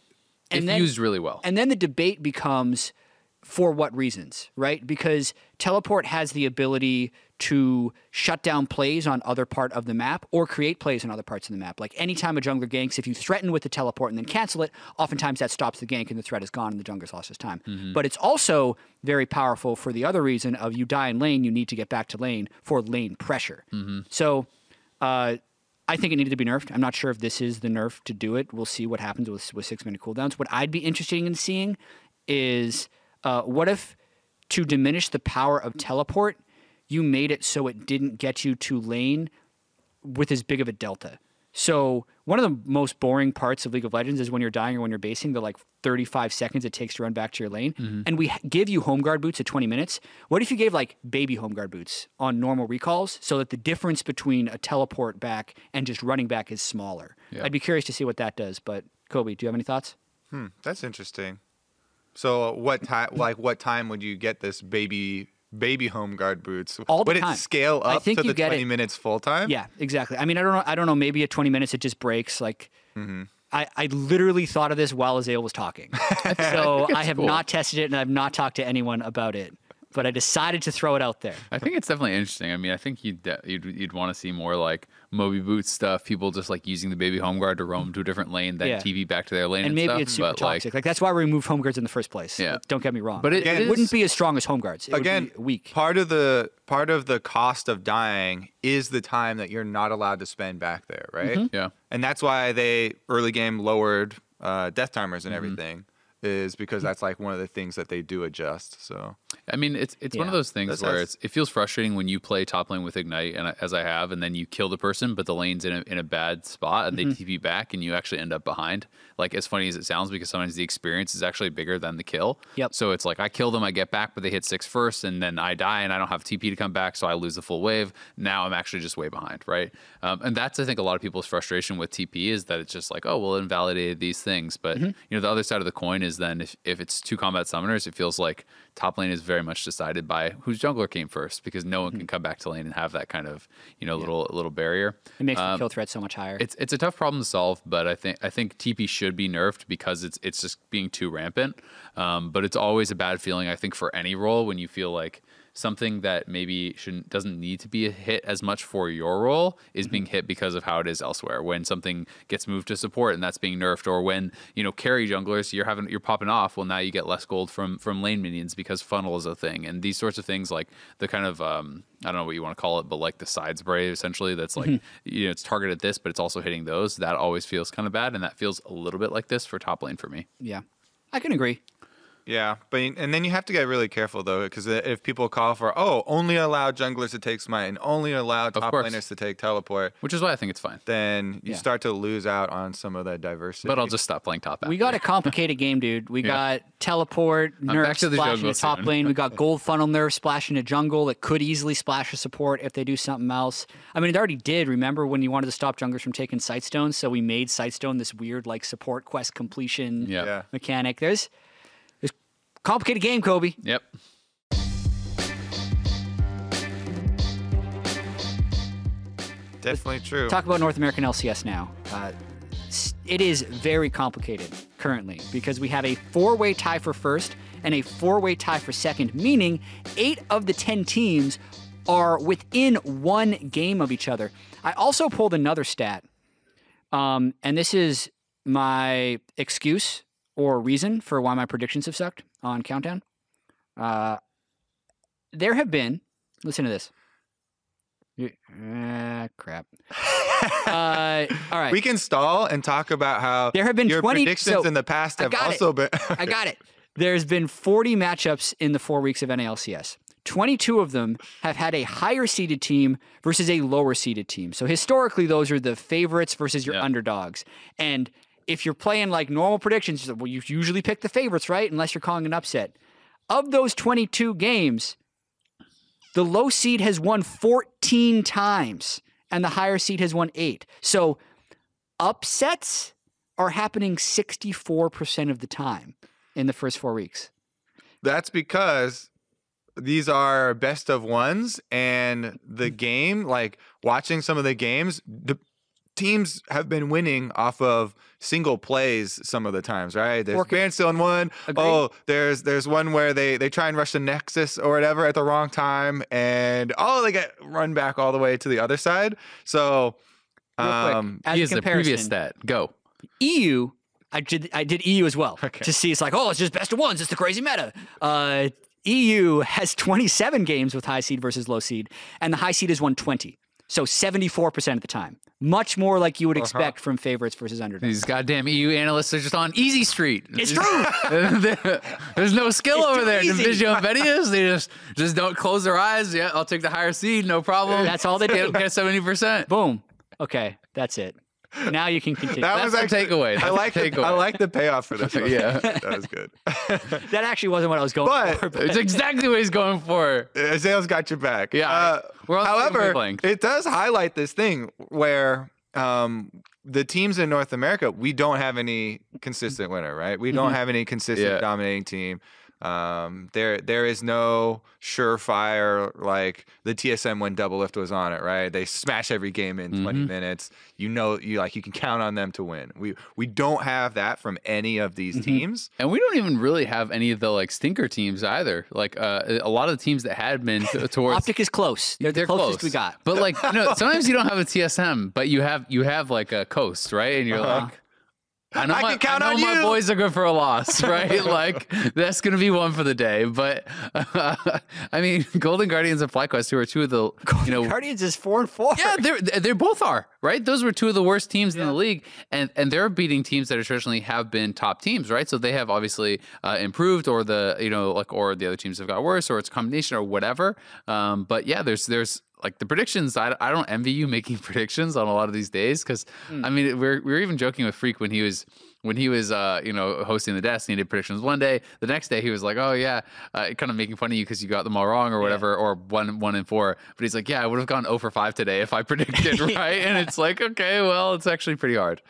And then- used really well. And then the debate becomes for what reasons, right? Because teleport has the ability to shut down plays on other part of the map or create plays on other parts of the map. Like anytime a jungler ganks, if you threaten with the teleport and then cancel it, oftentimes that stops the gank and the threat is gone and the jungler's lost his time. Mm-hmm. But it's also very powerful for the other reason of you die in lane, you need to get back to lane for lane pressure. Mm-hmm. So uh, I think it needed to be nerfed. I'm not sure if this is the nerf to do it. We'll see what happens with, with six minute cooldowns. What I'd be interested in seeing is uh, what if to diminish the power of teleport, you made it so it didn't get you to lane with as big of a delta. So one of the most boring parts of League of Legends is when you're dying or when you're basing, the like thirty-five seconds it takes to run back to your lane. Mm-hmm. And we h- give you home guard boots at twenty minutes. What if you gave like baby home guard boots on normal recalls so that the difference between a teleport back and just running back is smaller? Yeah. I'd be curious to see what that does. But Kobe, do you have any thoughts? Hmm, that's interesting. So what time? Like what time would you get this baby baby home guard boots? All the would time. it scale I up think to you the get twenty it- minutes full time? Yeah, exactly. I mean, I don't know. I don't know. Maybe at twenty minutes it just breaks. Like, Mm-hmm. I, I literally thought of this while Azale was talking. So I have cool. not tested it and I've not talked to anyone about it. But I decided to throw it out there. I think it's definitely interesting. I mean, I think you'd de- you'd, you'd want to see more like Moby Boots stuff. People just like using the baby home guard to roam to a different lane, then Yeah. T V back to their lane, And and, maybe stuff. it's super but, toxic. Like, Like, that's why we removed home guards in the first place. Yeah. Like, don't get me wrong. but it, Again, it it wouldn't is- be as strong as home guards. It Again, would be weak. part of the part of the cost of dying is the time that you're not allowed to spend back there, right? Mm-hmm. Yeah. And that's why they early game lowered uh, death timers and Mm-hmm. everything, is because that's like one of the things that they do adjust. So I mean, it's it's one of Yeah. those things That's- where that's- it's it feels frustrating when you play top lane with Ignite, and I- as I have, and then you kill the person, but the lane's in a, in a bad spot, and Mm-hmm. they T P back, and you actually end up behind. Like as funny as it sounds, because sometimes the experience is actually bigger than the kill. Yep. So it's like I kill them, I get back, but they hit six first, and then I die, and I don't have T P to come back, so I lose the full wave. Now I'm actually just way behind, right? Um, and that's I think a lot of people's frustration with T P is that it's just like, oh, well, it invalidated these things, but Mm-hmm. you know the other side of the coin is then if if it's two combat summoners, it feels like top lane is very much decided by whose jungler came first, because no Mm-hmm. one can come back to lane and have that kind of you know little little barrier. It makes Um, the kill threat so much higher. it's it's a tough problem to solve, but I think I think T P should be nerfed because it's it's just being too rampant. Um, but it's always a bad feeling, I think, for any role when you feel like something that maybe shouldn't doesn't need to be a hit as much for your role is being hit because of how it is elsewhere. When something gets moved to support and that's being nerfed, or when you know carry junglers you're having you're popping off, well now you get less gold from from lane minions because funnel is a thing, and these sorts of things like the kind of um, I don't know what you want to call it, but like the side spray essentially that's like you know it's targeted at this, but it's also hitting those. That always feels kind of bad, and that feels a little bit like this for top lane for me. yeah, I can agree. yeah, but and then you have to get really careful though, because if people call for oh only allow junglers to take smite and only allow top course. laners to take teleport, Which is why I think it's fine. then you Yeah. start to lose out on some of that diversity. But I'll just stop playing top. We after. got a complicated game, dude. We got teleport, nerf, back to the splash jungle into top soon. lane. We got gold funnel nerf, splash into jungle that could easily splash a support if they do something else. I mean, it already did. Remember when you wanted to stop junglers from taking Sightstone? So we made Sightstone this weird like support quest completion Yeah. Yeah. mechanic. There's there's complicated game, Kobe. Yep. definitely true. Talk about North American L C S now. Uh, s- it is very complicated currently because we have a four-way tie for first and a four-way tie for second, meaning eight of the ten teams are within one game of each other. I also pulled another stat, um, and this is my excuse or reason for why my predictions have sucked on Countdown. Uh, there have been, listen to this. Uh, crap. uh, all right. We can stall and talk about how there have been your twenty predictions so in the past have got also it. been. I got it. There's been forty matchups in the four weeks of N A L C S. twenty-two of them have had a higher seeded team versus a lower seeded team. So historically, those are the favorites versus your Yeah. underdogs. And if you're playing like normal predictions, well, you usually pick the favorites, right? Unless you're calling an upset. Of those twenty-two games, the low seed has won fourteen times and the higher seed has won eight. So upsets are happening sixty-four percent of the time in the first four weeks. That's because these are best of ones, and the game, like watching some of the games, the teams have been winning off of single plays some of the times, right? There's Or- still in one. Agreed. Oh, there's there's one where they they try and rush the Nexus or whatever at the wrong time, and oh, they get run back all the way to the other side. So, Real quick, um, as He a is the previous comparison, stat. Go. E U, I did I did E U as well Okay. to see. It's like, oh, it's just best of ones. It's the crazy meta. Uh, E U has twenty-seven games with high seed versus low seed, and the high seed has won twenty. So seventy-four percent of the time. Much more like you would Uh-huh. expect from favorites versus underdogs. These goddamn E U analysts are just on easy street. It's true. There's no skill It's over too there. easy. Division Venias, they just just don't close their eyes. Yeah, I'll take the higher seed, no problem. That's all they do. Get, get seventy percent. Boom. Okay, that's it. Now you can continue. that That, was That's the actually takeaway. I That's like the the, takeaway. I like the payoff for this one. Yeah. That was good. that actually wasn't what I was going But- for. But It's exactly what he's going for. Isaiah's got your back. Yeah, Uh, we're on the same however, wavelength. it does highlight this thing where um, the teams in North America, we don't have any consistent winner, right? We don't have any consistent Yeah. dominating team. Um, there, there is no surefire like the T S M when Double Lift was on it, right? They smash every game in twenty minutes. You know, you like you can count on them to win. We we don't have that from any of these teams. And we don't even really have any of the like stinker teams either. Like uh, a lot of the teams that had been t- towards Optic is close. They're the they're closest close. we got. But like, you know, sometimes you don't have a T S M, but you have you have like a coast, right? And you're Uh-huh. like, I know, I my, can count I know on my you. boys are good for a loss, right? Like that's gonna be one for the day. But uh, I mean, Golden Guardians and FlyQuest, who are two of the you know. Guardians is four and four. Yeah, they're they both are right. Those were two of the worst teams in the league, and and they're beating teams that traditionally have been top teams, right? So they have obviously uh, improved, or the you know like or the other teams have got worse, or it's a combination or whatever. Um, but yeah, there's there's like the predictions. I, I don't envy you making predictions on a lot of these days because I mean we're we were even joking with Freak when he was. When he was, uh, you know, hosting the desk, and he did predictions one day. The next day, he was like, "Oh yeah," uh, kind of making fun of you because you got them all wrong or whatever, or one one and four. But he's like, "Yeah, I would have gone zero for five today if I predicted right." And it's like, okay, well, it's actually pretty hard.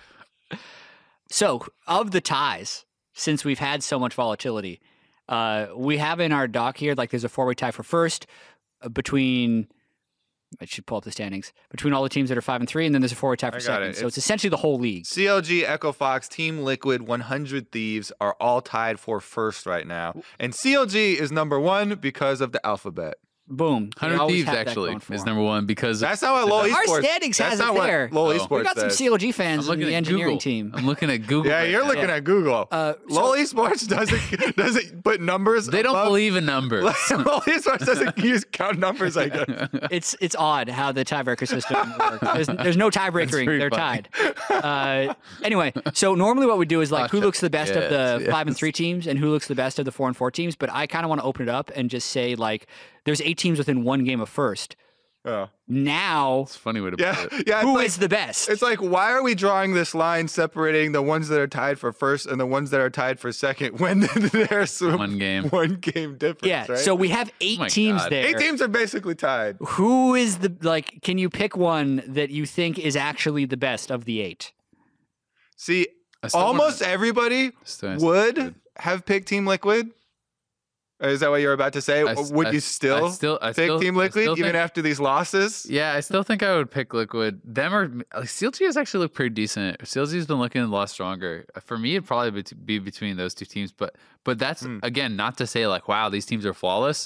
So, of the ties, since we've had so much volatility, uh, we have in our doc here, like there's a four-way tie for first uh, between, I should pull up the standings, between all the teams that are five and three, and then there's a four-way tie for got second. it. So it's essentially the whole league. C L G, Echo Fox, Team Liquid, one hundred Thieves are all tied for first right now. And C L G is number one because of the alphabet. Boom. They Hundred always Thieves have that actually going for is them. number one because That's not what LoL Our Esports. standings that's has not it what there. LoL Oh. Esports We got some says. C L G I'm fans in looking the at engineering Google. team. I'm looking at Google. Yeah, right you're now. looking at Google. Uh, LoL Esports doesn't doesn't put numbers. They don't above- believe in numbers. LoL Esports doesn't use count numbers. I guess. It's it's odd how the tiebreaker system works. There's, there's no tiebreakering. pretty They're funny. tied. Uh, anyway, so normally what we do is like who looks the best of the Yes, five and yes. three teams and who looks the best of the four and four teams. But I kind of want to open it up and just say like there's eight teams within one game of first. Oh. Now, It's a funny way to Yeah, put it. yeah. It's who like, is the best? It's like, why are we drawing this line separating the ones that are tied for first and the ones that are tied for second when there's One game. one game difference? yeah. right? So we have eight my teams God. there. eight teams are basically tied. Who is the like? Can you pick one that you think is actually the best of the eight? See, I still wanna- almost everybody Still- would have picked Team Liquid. Or is that what you're about to say? I s- would I you s- still, I still- I pick still- Team I Liquid still even think- after these losses? Yeah, I still think I would pick Liquid. Them or like, C L G has actually looked pretty decent. C L G has been looking a lot stronger. For me, it'd probably be, be between those two teams. But but that's Hmm. again not to say like, wow, these teams are flawless.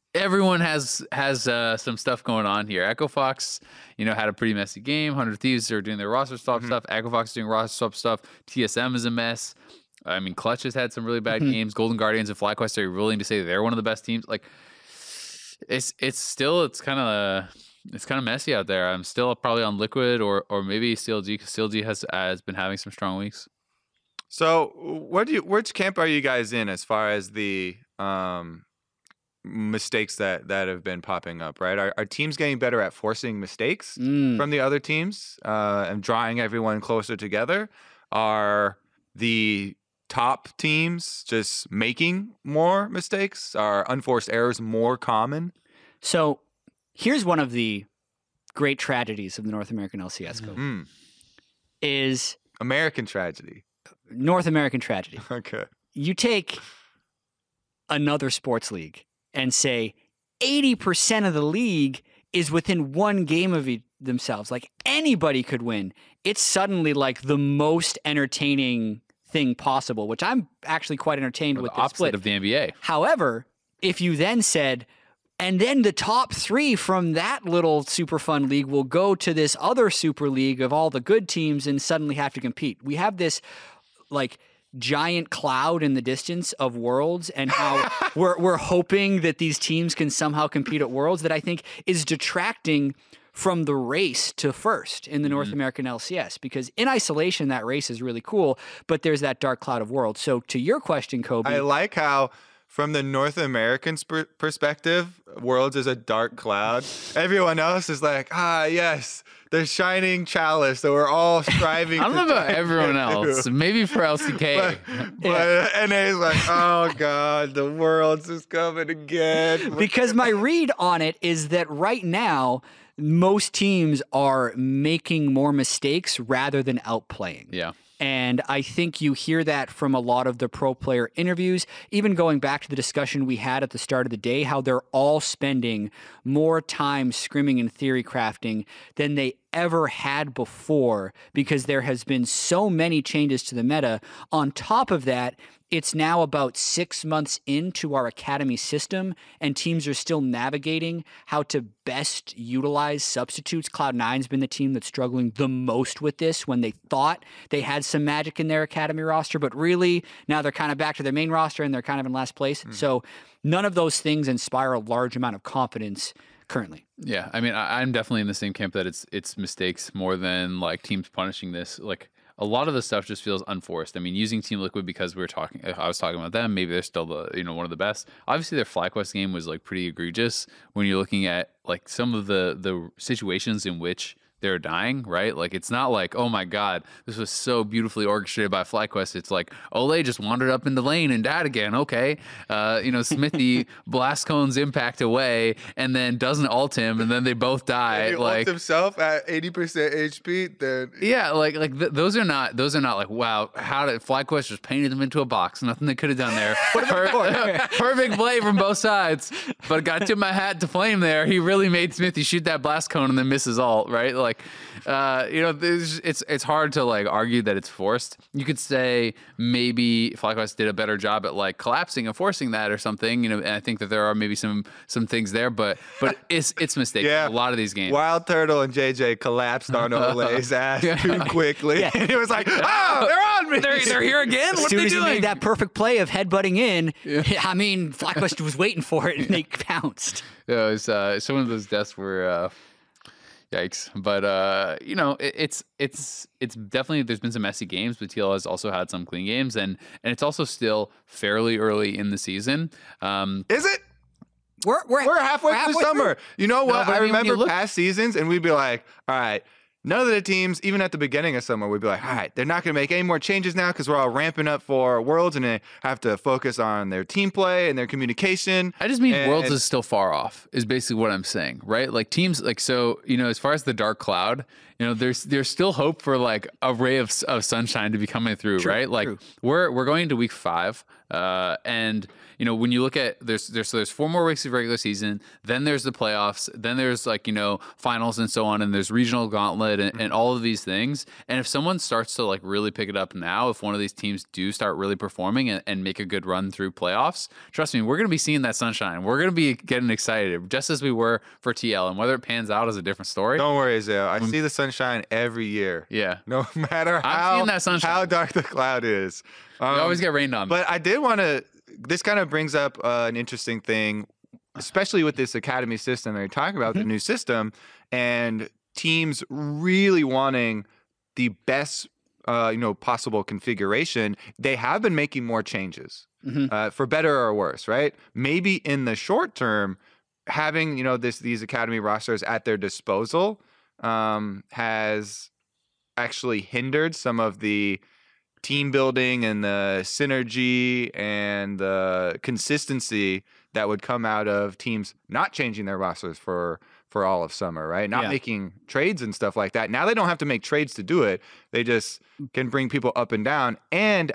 everyone has has uh, some stuff going on here. Echo Fox, you know, had a pretty messy game. one hundred Thieves are doing their roster swap mm-hmm. stuff. Echo Fox is doing roster swap stuff. T S M is a mess. I mean, Clutch has had some really bad mm-hmm. games. Golden Guardians and FlyQuest are willing to say they're one of the best teams. Like, it's it's still it's kind of it's kind of messy out there. I'm still probably on Liquid or or maybe C L G because C L G has has been having some strong weeks. So, what do you? Which camp are you guys in as far as the um, mistakes that, that have been popping up? Right, are, are teams getting better at forcing mistakes mm. from the other teams uh, and drawing everyone closer together? Are the top teams just making more mistakes? Are unforced errors more common? So, here's one of the great tragedies of the North American L C S Go. Mm. Is American tragedy. North American tragedy. Okay. You take another sports league and say eighty percent of the league is within one game of e- themselves. Like anybody could win. It's suddenly like the most entertaining thing possible, which I'm actually quite entertained or with the this opposite split. of the N B A. However, if you then said, and then the top three from that little super fun league will go to this other super league of all the good teams and suddenly have to compete. We have this like giant cloud in the distance of Worlds and how we're we're hoping that these teams can somehow compete at Worlds that I think is detracting from the race to first in the North mm-hmm. American L C S, because in isolation that race is really cool, but there's that dark cloud of Worlds. So to your question, Kobe, I like how from the North American sp- perspective, Worlds is a dark cloud. Everyone else is like, ah, yes, the shining chalice that we're all striving. I don't know about everyone else. Maybe for L C K. But, but yeah. N A's like, oh God, the Worlds is coming again. Because my read on it is that right now, most teams are making more mistakes rather than outplaying. Yeah. And I think you hear that from a lot of the pro player interviews, even going back to the discussion we had at the start of the day, how they're all spending more time scrimming and theory crafting than they ever had before, because there has been so many changes to the meta. On top of that, it's now about six months into our academy system, and teams are still navigating how to best utilize substitutes. Cloud nine's been the team that's struggling the most with this when they thought they had some magic in their academy roster, but really now they're kind of back to their main roster and they're kind of in last place. Mm. So none of those things inspire a large amount of confidence currently. Yeah, I mean, I, I'm definitely in the same camp that it's it's mistakes more than like teams punishing this. Like, a lot of the stuff just feels unforced. I mean, using Team Liquid because we were talking, I was talking about them. Maybe they're still the, you know, one of the best. Obviously, their FlyQuest game was like pretty egregious when you're looking at like some of the the situations in which they're dying, right? Like, it's not like, oh my God, this was so beautifully orchestrated by FlyQuest. It's like, Olay just wandered up in the lane and died again. Okay. Uh, you know, Smithy blast cones impact away and then doesn't ult him, and then they both die. And he like ults himself at eighty percent H P, then yeah, like like th- those are not those are not like, wow, how did FlyQuest just painted them into a box? Nothing they could have done there. Per- perfect play from both sides, but got to my hat to flame there. He really made Smithy shoot that blast cone and then miss his ult, right? Like, Like, uh, you know, it's it's hard to like argue that it's forced. You could say maybe FlyQuest did a better job at like collapsing and forcing that or something. You know, and I think that there are maybe some some things there, but but it's it's mistakes. Yeah. A lot of these games. Wild Turtle and J J collapsed on Olay's ass Yeah. too quickly. Yeah. And he was like, oh, they're on me. They're, they're here again. As What soon are they as he doing? made that perfect play of headbutting in, I mean, FlyQuest was waiting for it and they pounced. Yeah, it was, uh, some of those deaths were. Uh, Yikes! But uh, you know, it, it's it's it's definitely, there's been some messy games, but T L has also had some clean games, and and it's also still fairly early in the season. Um, Is it? We're we're, We're halfway, we're halfway through summer. through. You know what? No, but I I mean, when you remember look- past seasons, and we'd be like, all right, none of the teams, even at the beginning of summer, we'd be like, all right, they're not going to make any more changes now because we're all ramping up for Worlds and they have to focus on their team play and their communication. I just mean And- Worlds and- is still far off, is basically what I'm saying, right? Like teams, like, so, you know, as far as the dark cloud, you know, there's there's still hope for like a ray of, of sunshine to be coming through, True, right? Like true. we're we're going into week five Uh, and you know, when you look at there's there's so there's four more weeks of regular season, then there's the playoffs, then there's like you know finals and so on, and there's regional gauntlet and, and all of these things. And if someone starts to like really pick it up now, if one of these teams do start really performing and, and make a good run through playoffs, trust me, we're going to be seeing that sunshine. We're going to be getting excited, just as we were for T L. And whether it pans out is a different story. Don't worry, Isaiah. I see the sunshine every year. Yeah, No matter I'm how seeing that sunshine. how dark the cloud is. Um, we always get rained on. But I did want to. This kind of brings up uh, an interesting thing, especially with this academy system that you're talking about, Mm-hmm. the new system, and teams really wanting the best, uh, you know, possible configuration. They have been making more changes, Mm-hmm. uh, for better or worse, right? Maybe in the short term, having you know this these academy rosters at their disposal um, has actually hindered some of the team building and the synergy and the consistency that would come out of teams not changing their rosters for for all of summer, right? Not Yeah. making trades and stuff like that. Now they don't have to make trades to do it. They just can bring people up and down. And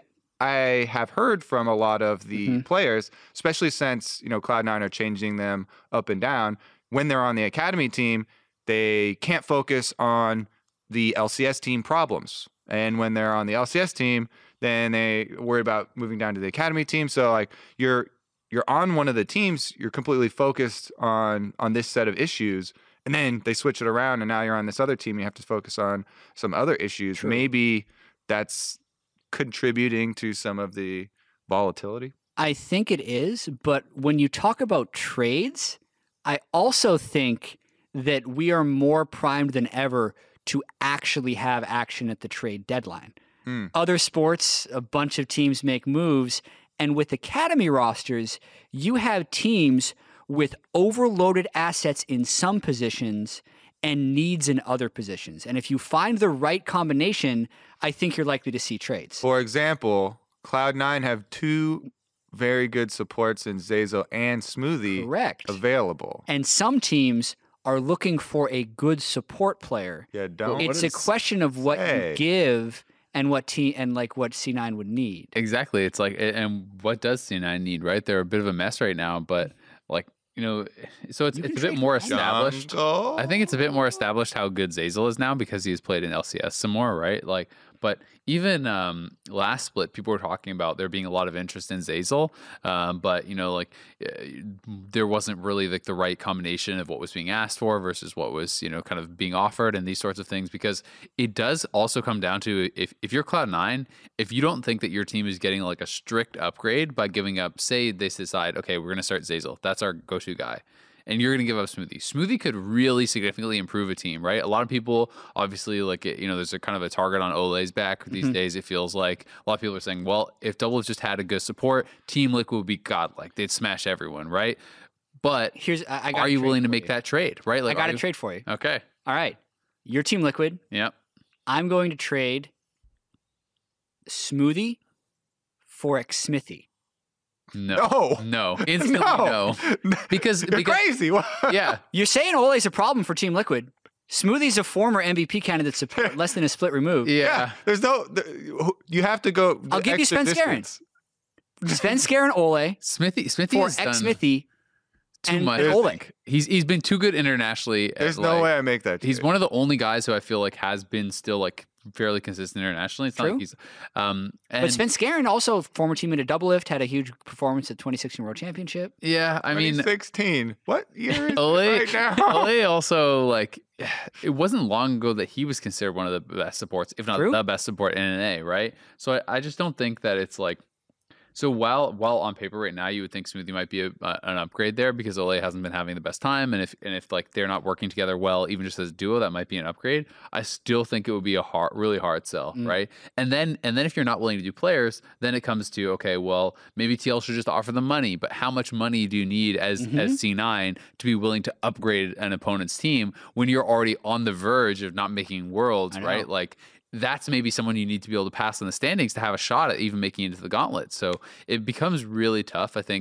I have heard from a lot of the Mhm. players, especially since, you know, Cloud nine are changing them up and down, when they're on the academy team, they can't focus on the L C S team problems. And when they're on the L C S team, then they worry about moving down to the academy team. So like you're you're on one of the teams, you're completely focused on on this set of issues, and then they switch it around, and now you're on this other team. You have to focus on some other issues. True. Maybe that's contributing to some of the volatility. I think it is, but when you talk about trades, I also think that we are more primed than ever to actually have action at the trade deadline. Hmm. Other sports, a bunch of teams make moves, and with academy rosters, you have teams with overloaded assets in some positions and needs in other positions. And if you find the right combination, I think you're likely to see trades. For example, Cloud nine have two very good supports in Zazel and Smoothie Correct. available. And some teams are looking for a good support player. Yeah, don't. It's what a does- question of what say? you give and what T and like what C nine would need. Exactly. It's like, and what does C nine need, right? They're a bit of a mess right now, but like, you know, so it's, You it's can a bit trade more for established. Jungle. I think it's a bit more established how good Zazel is now because he's played in L C S some more, right? Like, but even um, last split, people were talking about there being a lot of interest in Zazel, um, but you know, like uh, there wasn't really like the right combination of what was being asked for versus what was you know kind of being offered and these sorts of things. Because it does also come down to if if you're Cloud nine, if you don't think that your team is getting like a strict upgrade by giving up, say they decide, okay, we're going to start Zazel, that's our go-to guy. And you're going to give up Smoothie. Smoothie could really significantly improve a team, right? A lot of people, obviously, like, you know, there's a kind of a target on Ole's back these Mhm. days. It feels like a lot of people are saying, well, if Double just had a good support, Team Liquid would be godlike. They'd smash everyone, right? But Here's I, I got are a you trade willing to for make you. that trade, right? I Like, got are a you- trade for you. Okay. All right. Your Team Liquid. Yep. I'm going to trade Smoothie for Xsmithy. No. No. No. Instantly no. Because, You're because crazy. What? yeah. You're saying Ole's a problem for Team Liquid. Smoothie's a former M V P candidate, support, less than a split removed. Yeah. Yeah. There's no. The, you have to go. the I'll give you extra Sven Skaren. distance. Sven Skaren Ole Smithy, Smithy for has done Xsmithy too and, much. and I Ole. think. He's he's been too good internationally. at, There's no like- way I make that. He's trade. one of the only guys who I feel like has been still like fairly consistent internationally. It's not True. like he's um and But Sven Skaren, also former teammate of Double Lift, had a huge performance at twenty sixteen World Championship. yeah, I mean sixteen. What year is it Ole, right now? Ole also like it wasn't long ago that he was considered one of the best supports, if not True. the best support in N A, right? So I, I just don't think that it's like so while while on paper right now you would think Smoothie might be a, uh, an upgrade there because Ole hasn't been having the best time, and if and if like they're not working together well, even just as a duo, that might be an upgrade. I still think it would be a hard, really hard sell, Mm. right? And then and then if you're not willing to do players, then it comes to okay, well maybe T L should just offer them money, but how much money do you need as Mhm. as C nine to be willing to upgrade an opponent's team when you're already on the verge of not making worlds, I know. right? Like that's maybe someone you need to be able to pass in the standings to have a shot at even making it into the gauntlet. So it becomes really tough, I think,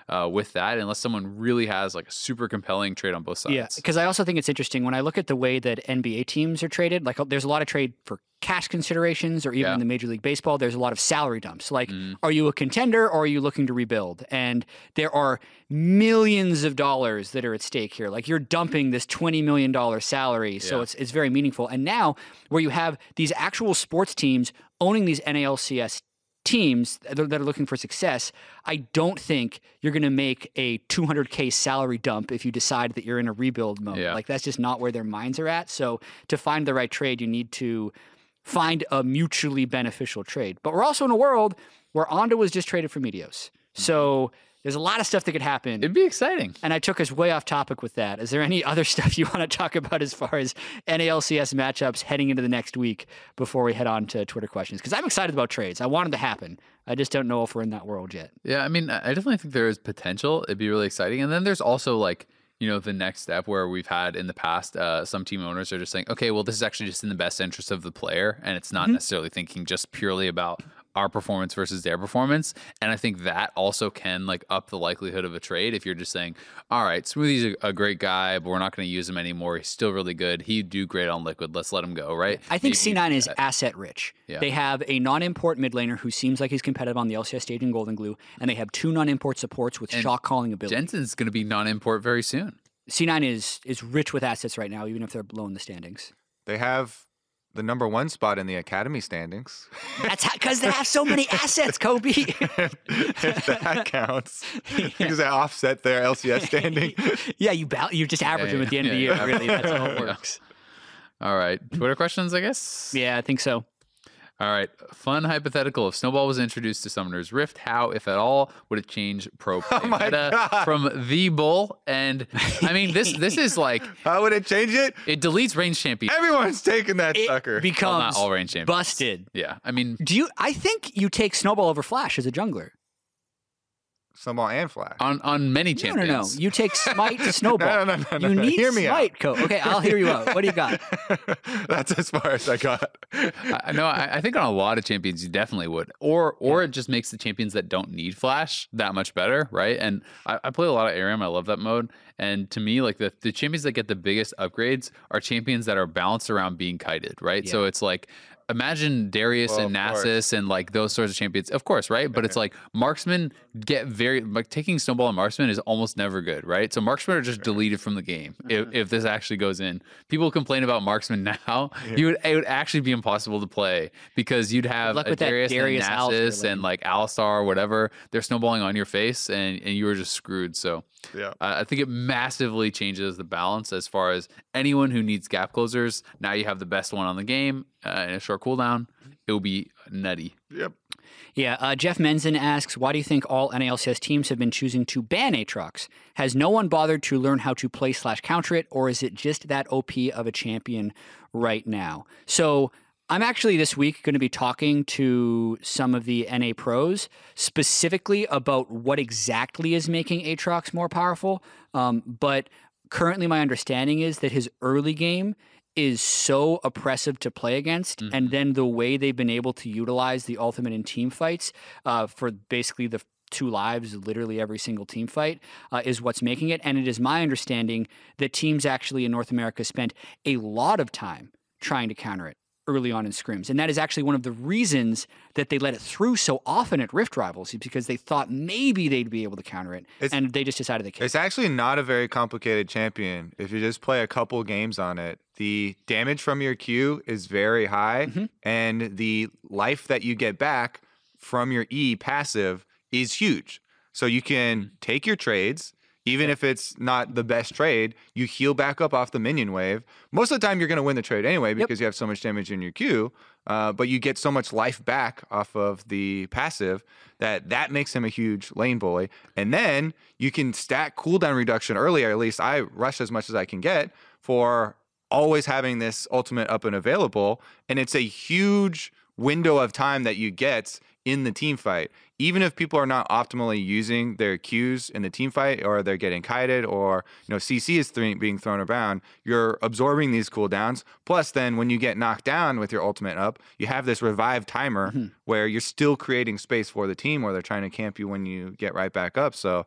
uh, with that, unless someone really has like a super compelling trade on both sides. Yeah, because I also think it's interesting when I look at the way that N B A teams are traded. Like, there's a lot of trade for cash considerations, or even Yeah. in the Major League Baseball, there's a lot of salary dumps. Like, mm. are you a contender or are you looking to rebuild? And there are millions of dollars that are at stake here. Like, you're dumping this twenty million dollars salary, so Yeah. it's it's very meaningful. And now, where you have these actual sports teams owning these N A L C S teams that are looking for success, I don't think you're going to make a two hundred K salary dump if you decide that you're in a rebuild mode. Yeah. Like, that's just not where their minds are at. So to find the right trade, you need to find a mutually beneficial trade. But we're also in a world where Ondo was just traded for Medios. So there's a lot of stuff that could happen. It'd be exciting. And I took us way off topic with that. Is there any other stuff you want to talk about as far as N A L C S matchups heading into the next week before we head on to Twitter questions? Because I'm excited about trades. I want them to happen. I just don't know if we're in that world yet. Yeah, I mean, I definitely think there is potential. It'd be really exciting. And then there's also like, you know, the next step where we've had in the past, uh, some team owners are just saying, okay, well, this is actually just in the best interest of the player. And it's not mm-hmm. necessarily thinking just purely about our performance versus their performance. And I think that also can like up the likelihood of a trade if you're just saying, all right, Smoothie's a, a great guy, but we're not going to use him anymore. He's still really good. He'd do great on Liquid. Let's let him go, right? I think Maybe C nine is asset rich. Yeah. They have a non-import mid laner who seems like he's competitive on the L C S stage in Golden Glue, and they have two non-import supports with And shot calling ability. Jensen's going to be non-import very soon. C nine is is rich with assets right now, even if they're below in the standings. They have the number one spot in the academy standings. That's because they have so many assets, Kobe. If that counts, yeah. Because they offset their L C S standing. Yeah, you ba- you just average yeah, them at the end yeah, of the year. Yeah. Really, that's how it works. All right, Twitter questions, I guess. Yeah, I think so. All right, fun hypothetical. If Snowball was introduced to Summoner's Rift, how, if at all, would it change pro play oh my meta God. From the Bull? And I mean, this this is like how would it change it? It deletes range champions. Everyone's taking that it sucker. Becomes well, not all range champions. Busted. Yeah, I mean, do you? I think you take Snowball over Flash as a jungler. Snowball and Flash. On on many no, champions. No, no, no. You take Smite to Snowball. no, no, no, no, you no. need hear me Smite, out. Co. Okay, I'll hear you out. What do you got? That's as far as I got. I know. I, I think on a lot of champions, you definitely would. Or or yeah. it just makes the champions that don't need Flash that much better, right? And I, I play a lot of Aram. I love that mode. And to me, like the, the champions that get the biggest upgrades are champions that are balanced around being kited, right? Yeah. So it's like, imagine Darius well, and Nasus and like those sorts of champions, of course, right? But okay. It's like marksmen get very like taking Snowball and marksman is almost never good, right? So marksmen are just sure. deleted from the game if, if this actually goes in. People complain about marksman now. Yeah. You would it would actually be impossible to play because you'd have a Darius, Darius and Nasus and like Alistar or whatever. They're snowballing on your face and, and you were just screwed. So yeah, uh, I think it massively changes the balance as far as anyone who needs gap closers. Now you have the best one on the game uh, in a short cooldown. It will be nutty. Yep. Yeah. Uh, Jeff Menzen asks, why do you think all N A L C S teams have been choosing to ban Aatrox? Has no one bothered to learn how to play slash counter it, or is it just that O P of a champion right now? So I'm actually this week going to be talking to some of the N A pros specifically about what exactly is making Aatrox more powerful. Um, but currently my understanding is that his early game is so oppressive to play against. Mm-hmm. And then the way they've been able to utilize the ultimate in team fights uh, for basically the two lives, literally every single team fight, uh, is what's making it. And it is my understanding that teams actually in North America spent a lot of time trying to counter it early on in scrims. And that is actually one of the reasons that they let it through so often at Rift Rivals, because they thought maybe they'd be able to counter it, it's, and they just decided they can't. It's actually not a very complicated champion. If you just play a couple games on it, the damage from your Q is very high, mm-hmm. and the life that you get back from your E passive is huge. So you can take your trades. Even if it's not the best trade, you heal back up off the minion wave. Most of the time, you're going to win the trade anyway because yep. you have so much damage in your Q, uh, but you get so much life back off of the passive that that makes him a huge lane bully. And then you can stack cooldown reduction early, or at least I rush as much as I can get for always having this ultimate up and available. And it's a huge window of time that you get in the team fight. Even if people are not optimally using their Qs in the team fight, or they're getting kited, or you know C C is th- being thrown around, you're absorbing these cooldowns. Plus, then when you get knocked down with your ultimate up, you have this revive timer mm-hmm. where you're still creating space for the team, where they're trying to camp you when you get right back up. So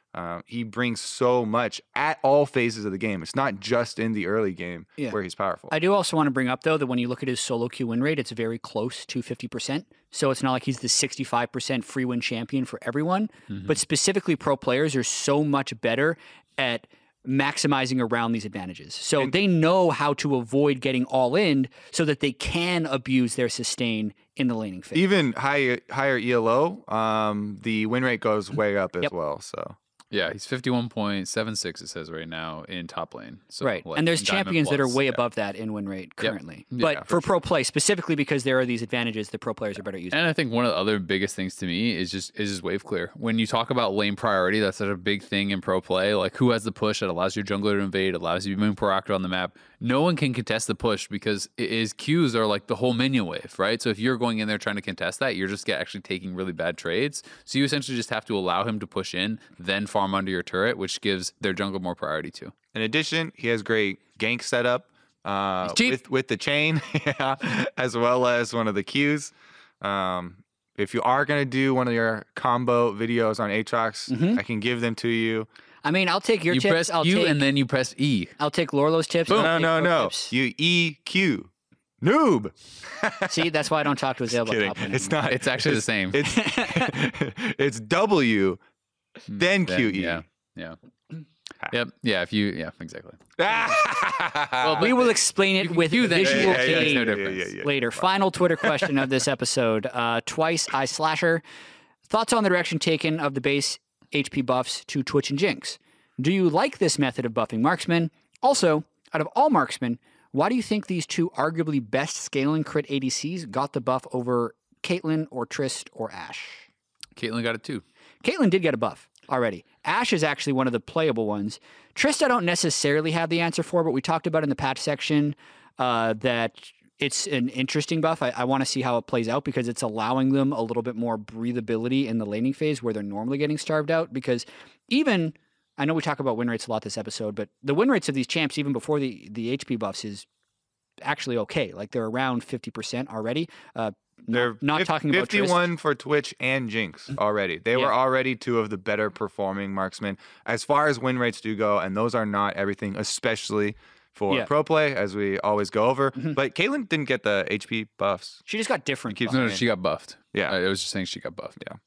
Uh, he brings so much at all phases of the game. It's not just in the early game Yeah. where he's powerful. I do also want to bring up, though, that when you look at his solo queue win rate, it's very close to fifty percent. So it's not like he's the sixty-five percent free win champion for everyone. Mm-hmm. But specifically, pro players are so much better at maximizing around these advantages. So And- they know how to avoid getting all in so that they can abuse their sustain in the laning phase. Even higher higher E L O, um, the win rate goes way up as Yep. well. So Yeah, he's fifty-one point seven six, it says right now, in top lane. So, Right. like, And there's Diamond champions that are plus, way yeah. above that in win rate currently. Yeah, But for for pro play, specifically because there are these advantages that pro players are better using. And I think one of the other biggest things to me is just is just wave clear. When you talk about lane priority, that's such a big thing in pro play. Like who has the push that allows your jungler to invade, allows you to be proactive on the map. No one can contest the push because it is Qs are like the whole minion wave, right? So if you're going in there trying to contest that, you're just get actually taking really bad trades. So you essentially just have to allow him to push in, then farm under your turret, which gives their jungle more priority too. in addition, he has great gank setup uh, He's cheap. with with the chain, yeah, as well as one of the Qs. Um, if you are gonna do one of your combo videos on Aatrox, Mm-hmm. I can give them to you. I mean, I'll take your You tips. press I'll Q take, and then you press E. I'll take Lorlo's tips. I'll No, take no, your no. tips. You E Q, noob. See, that's why I don't talk to Azale about Kidding. top lane It's anymore. not. It's actually the same. It's it's W, then Then- Q E. Yeah. Yeah. Yep. Yeah. If you, yeah, exactly. well, We will explain it with you then- visual yeah, yeah, yeah, aid no yeah, difference. yeah, yeah. later. Final Twitter question of this episode. Uh, twice I slasher. Thoughts on the direction taken of the base H P buffs to Twitch and Jinx? Do you like this method of buffing marksmen? Also, out of all marksmen, why do you think these two arguably best scaling crit A D Cs got the buff over Caitlyn or Trist or Ashe? Caitlyn got it too. Caitlyn did get a buff already. Ashe is actually one of the playable ones. Trist, I don't necessarily have the answer for, but we talked about in the patch section uh, that it's an interesting buff. I, I want to see how it plays out because it's allowing them a little bit more breathability in the laning phase where they're normally getting starved out. Because even, I know we talk about win rates a lot this episode, but the win rates of these champs, even before the, the H P buffs, is actually okay. Like they're around fifty percent already. Uh, They're not, not fif- talking about Trist. fifty-one for Twitch and Jinx already. They Yeah. were already two of the better performing marksmen as far as win rates do go, and those are not everything, especially for Yeah. pro play, as we always go over. But Caitlyn didn't get the H P buffs. She just got different. keeps- buffs. No, no, she got buffed. Yeah. I, I was just saying she got buffed. Yeah.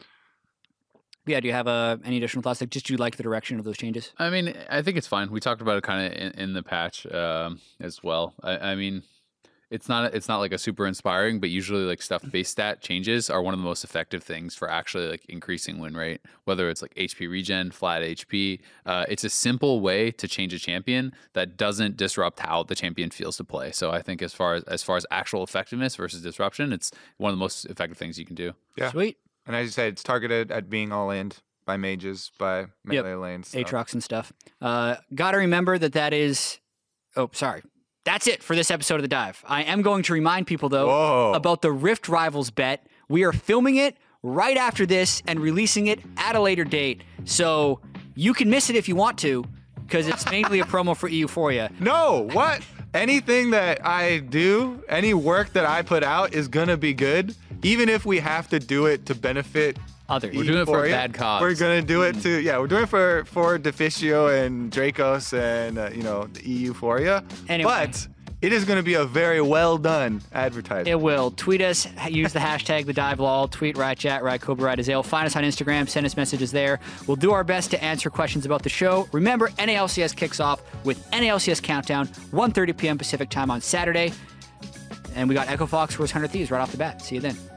Yeah, do you have uh, any additional thoughts? Like, just do you like the direction of those changes? I mean, I think it's fine. We talked about it kind of in, in the patch um, as well. I, I mean, it's not it's not like a super inspiring, but usually like stuff base stat changes are one of the most effective things for actually like increasing win rate. Whether it's like H P regen, flat H P, uh, it's a simple way to change a champion that doesn't disrupt how the champion feels to play. So I think as far as as far as actual effectiveness versus disruption, it's one of the most effective things you can do. Yeah. Sweet. And as you said, it's targeted at being all in by mages, by melee lanes. so- Aatrox and stuff. Uh, gotta remember that that is. Oh, sorry. That's it for this episode of The Dive. I am going to remind people, though, Whoa. about the Rift Rivals bet. We are filming it right after this and releasing it at a later date. So you can miss it if you want to, because it's mainly a promo for Euphoria. No, what? Anything that I do, any work that I put out is gonna be good, even if we have to do it to benefit Others. We're doing it for a Euphoria. bad cause. We're gonna do it to yeah. We're doing it for for Deficio and Dracos and uh, you know the Euphoria. Anyway. But it is gonna be a very well done advertisement. It will. Tweet us. Use the hashtag the dive lol. Tweet RiotChat, RiotCobra, RiotAzale. Find us on Instagram. Send us messages there. We'll do our best to answer questions about the show. Remember, N A L C S kicks off with N A L C S Countdown, one thirty p.m. Pacific time on Saturday. And we got Echo Fox versus one hundred Thieves right off the bat. See you then.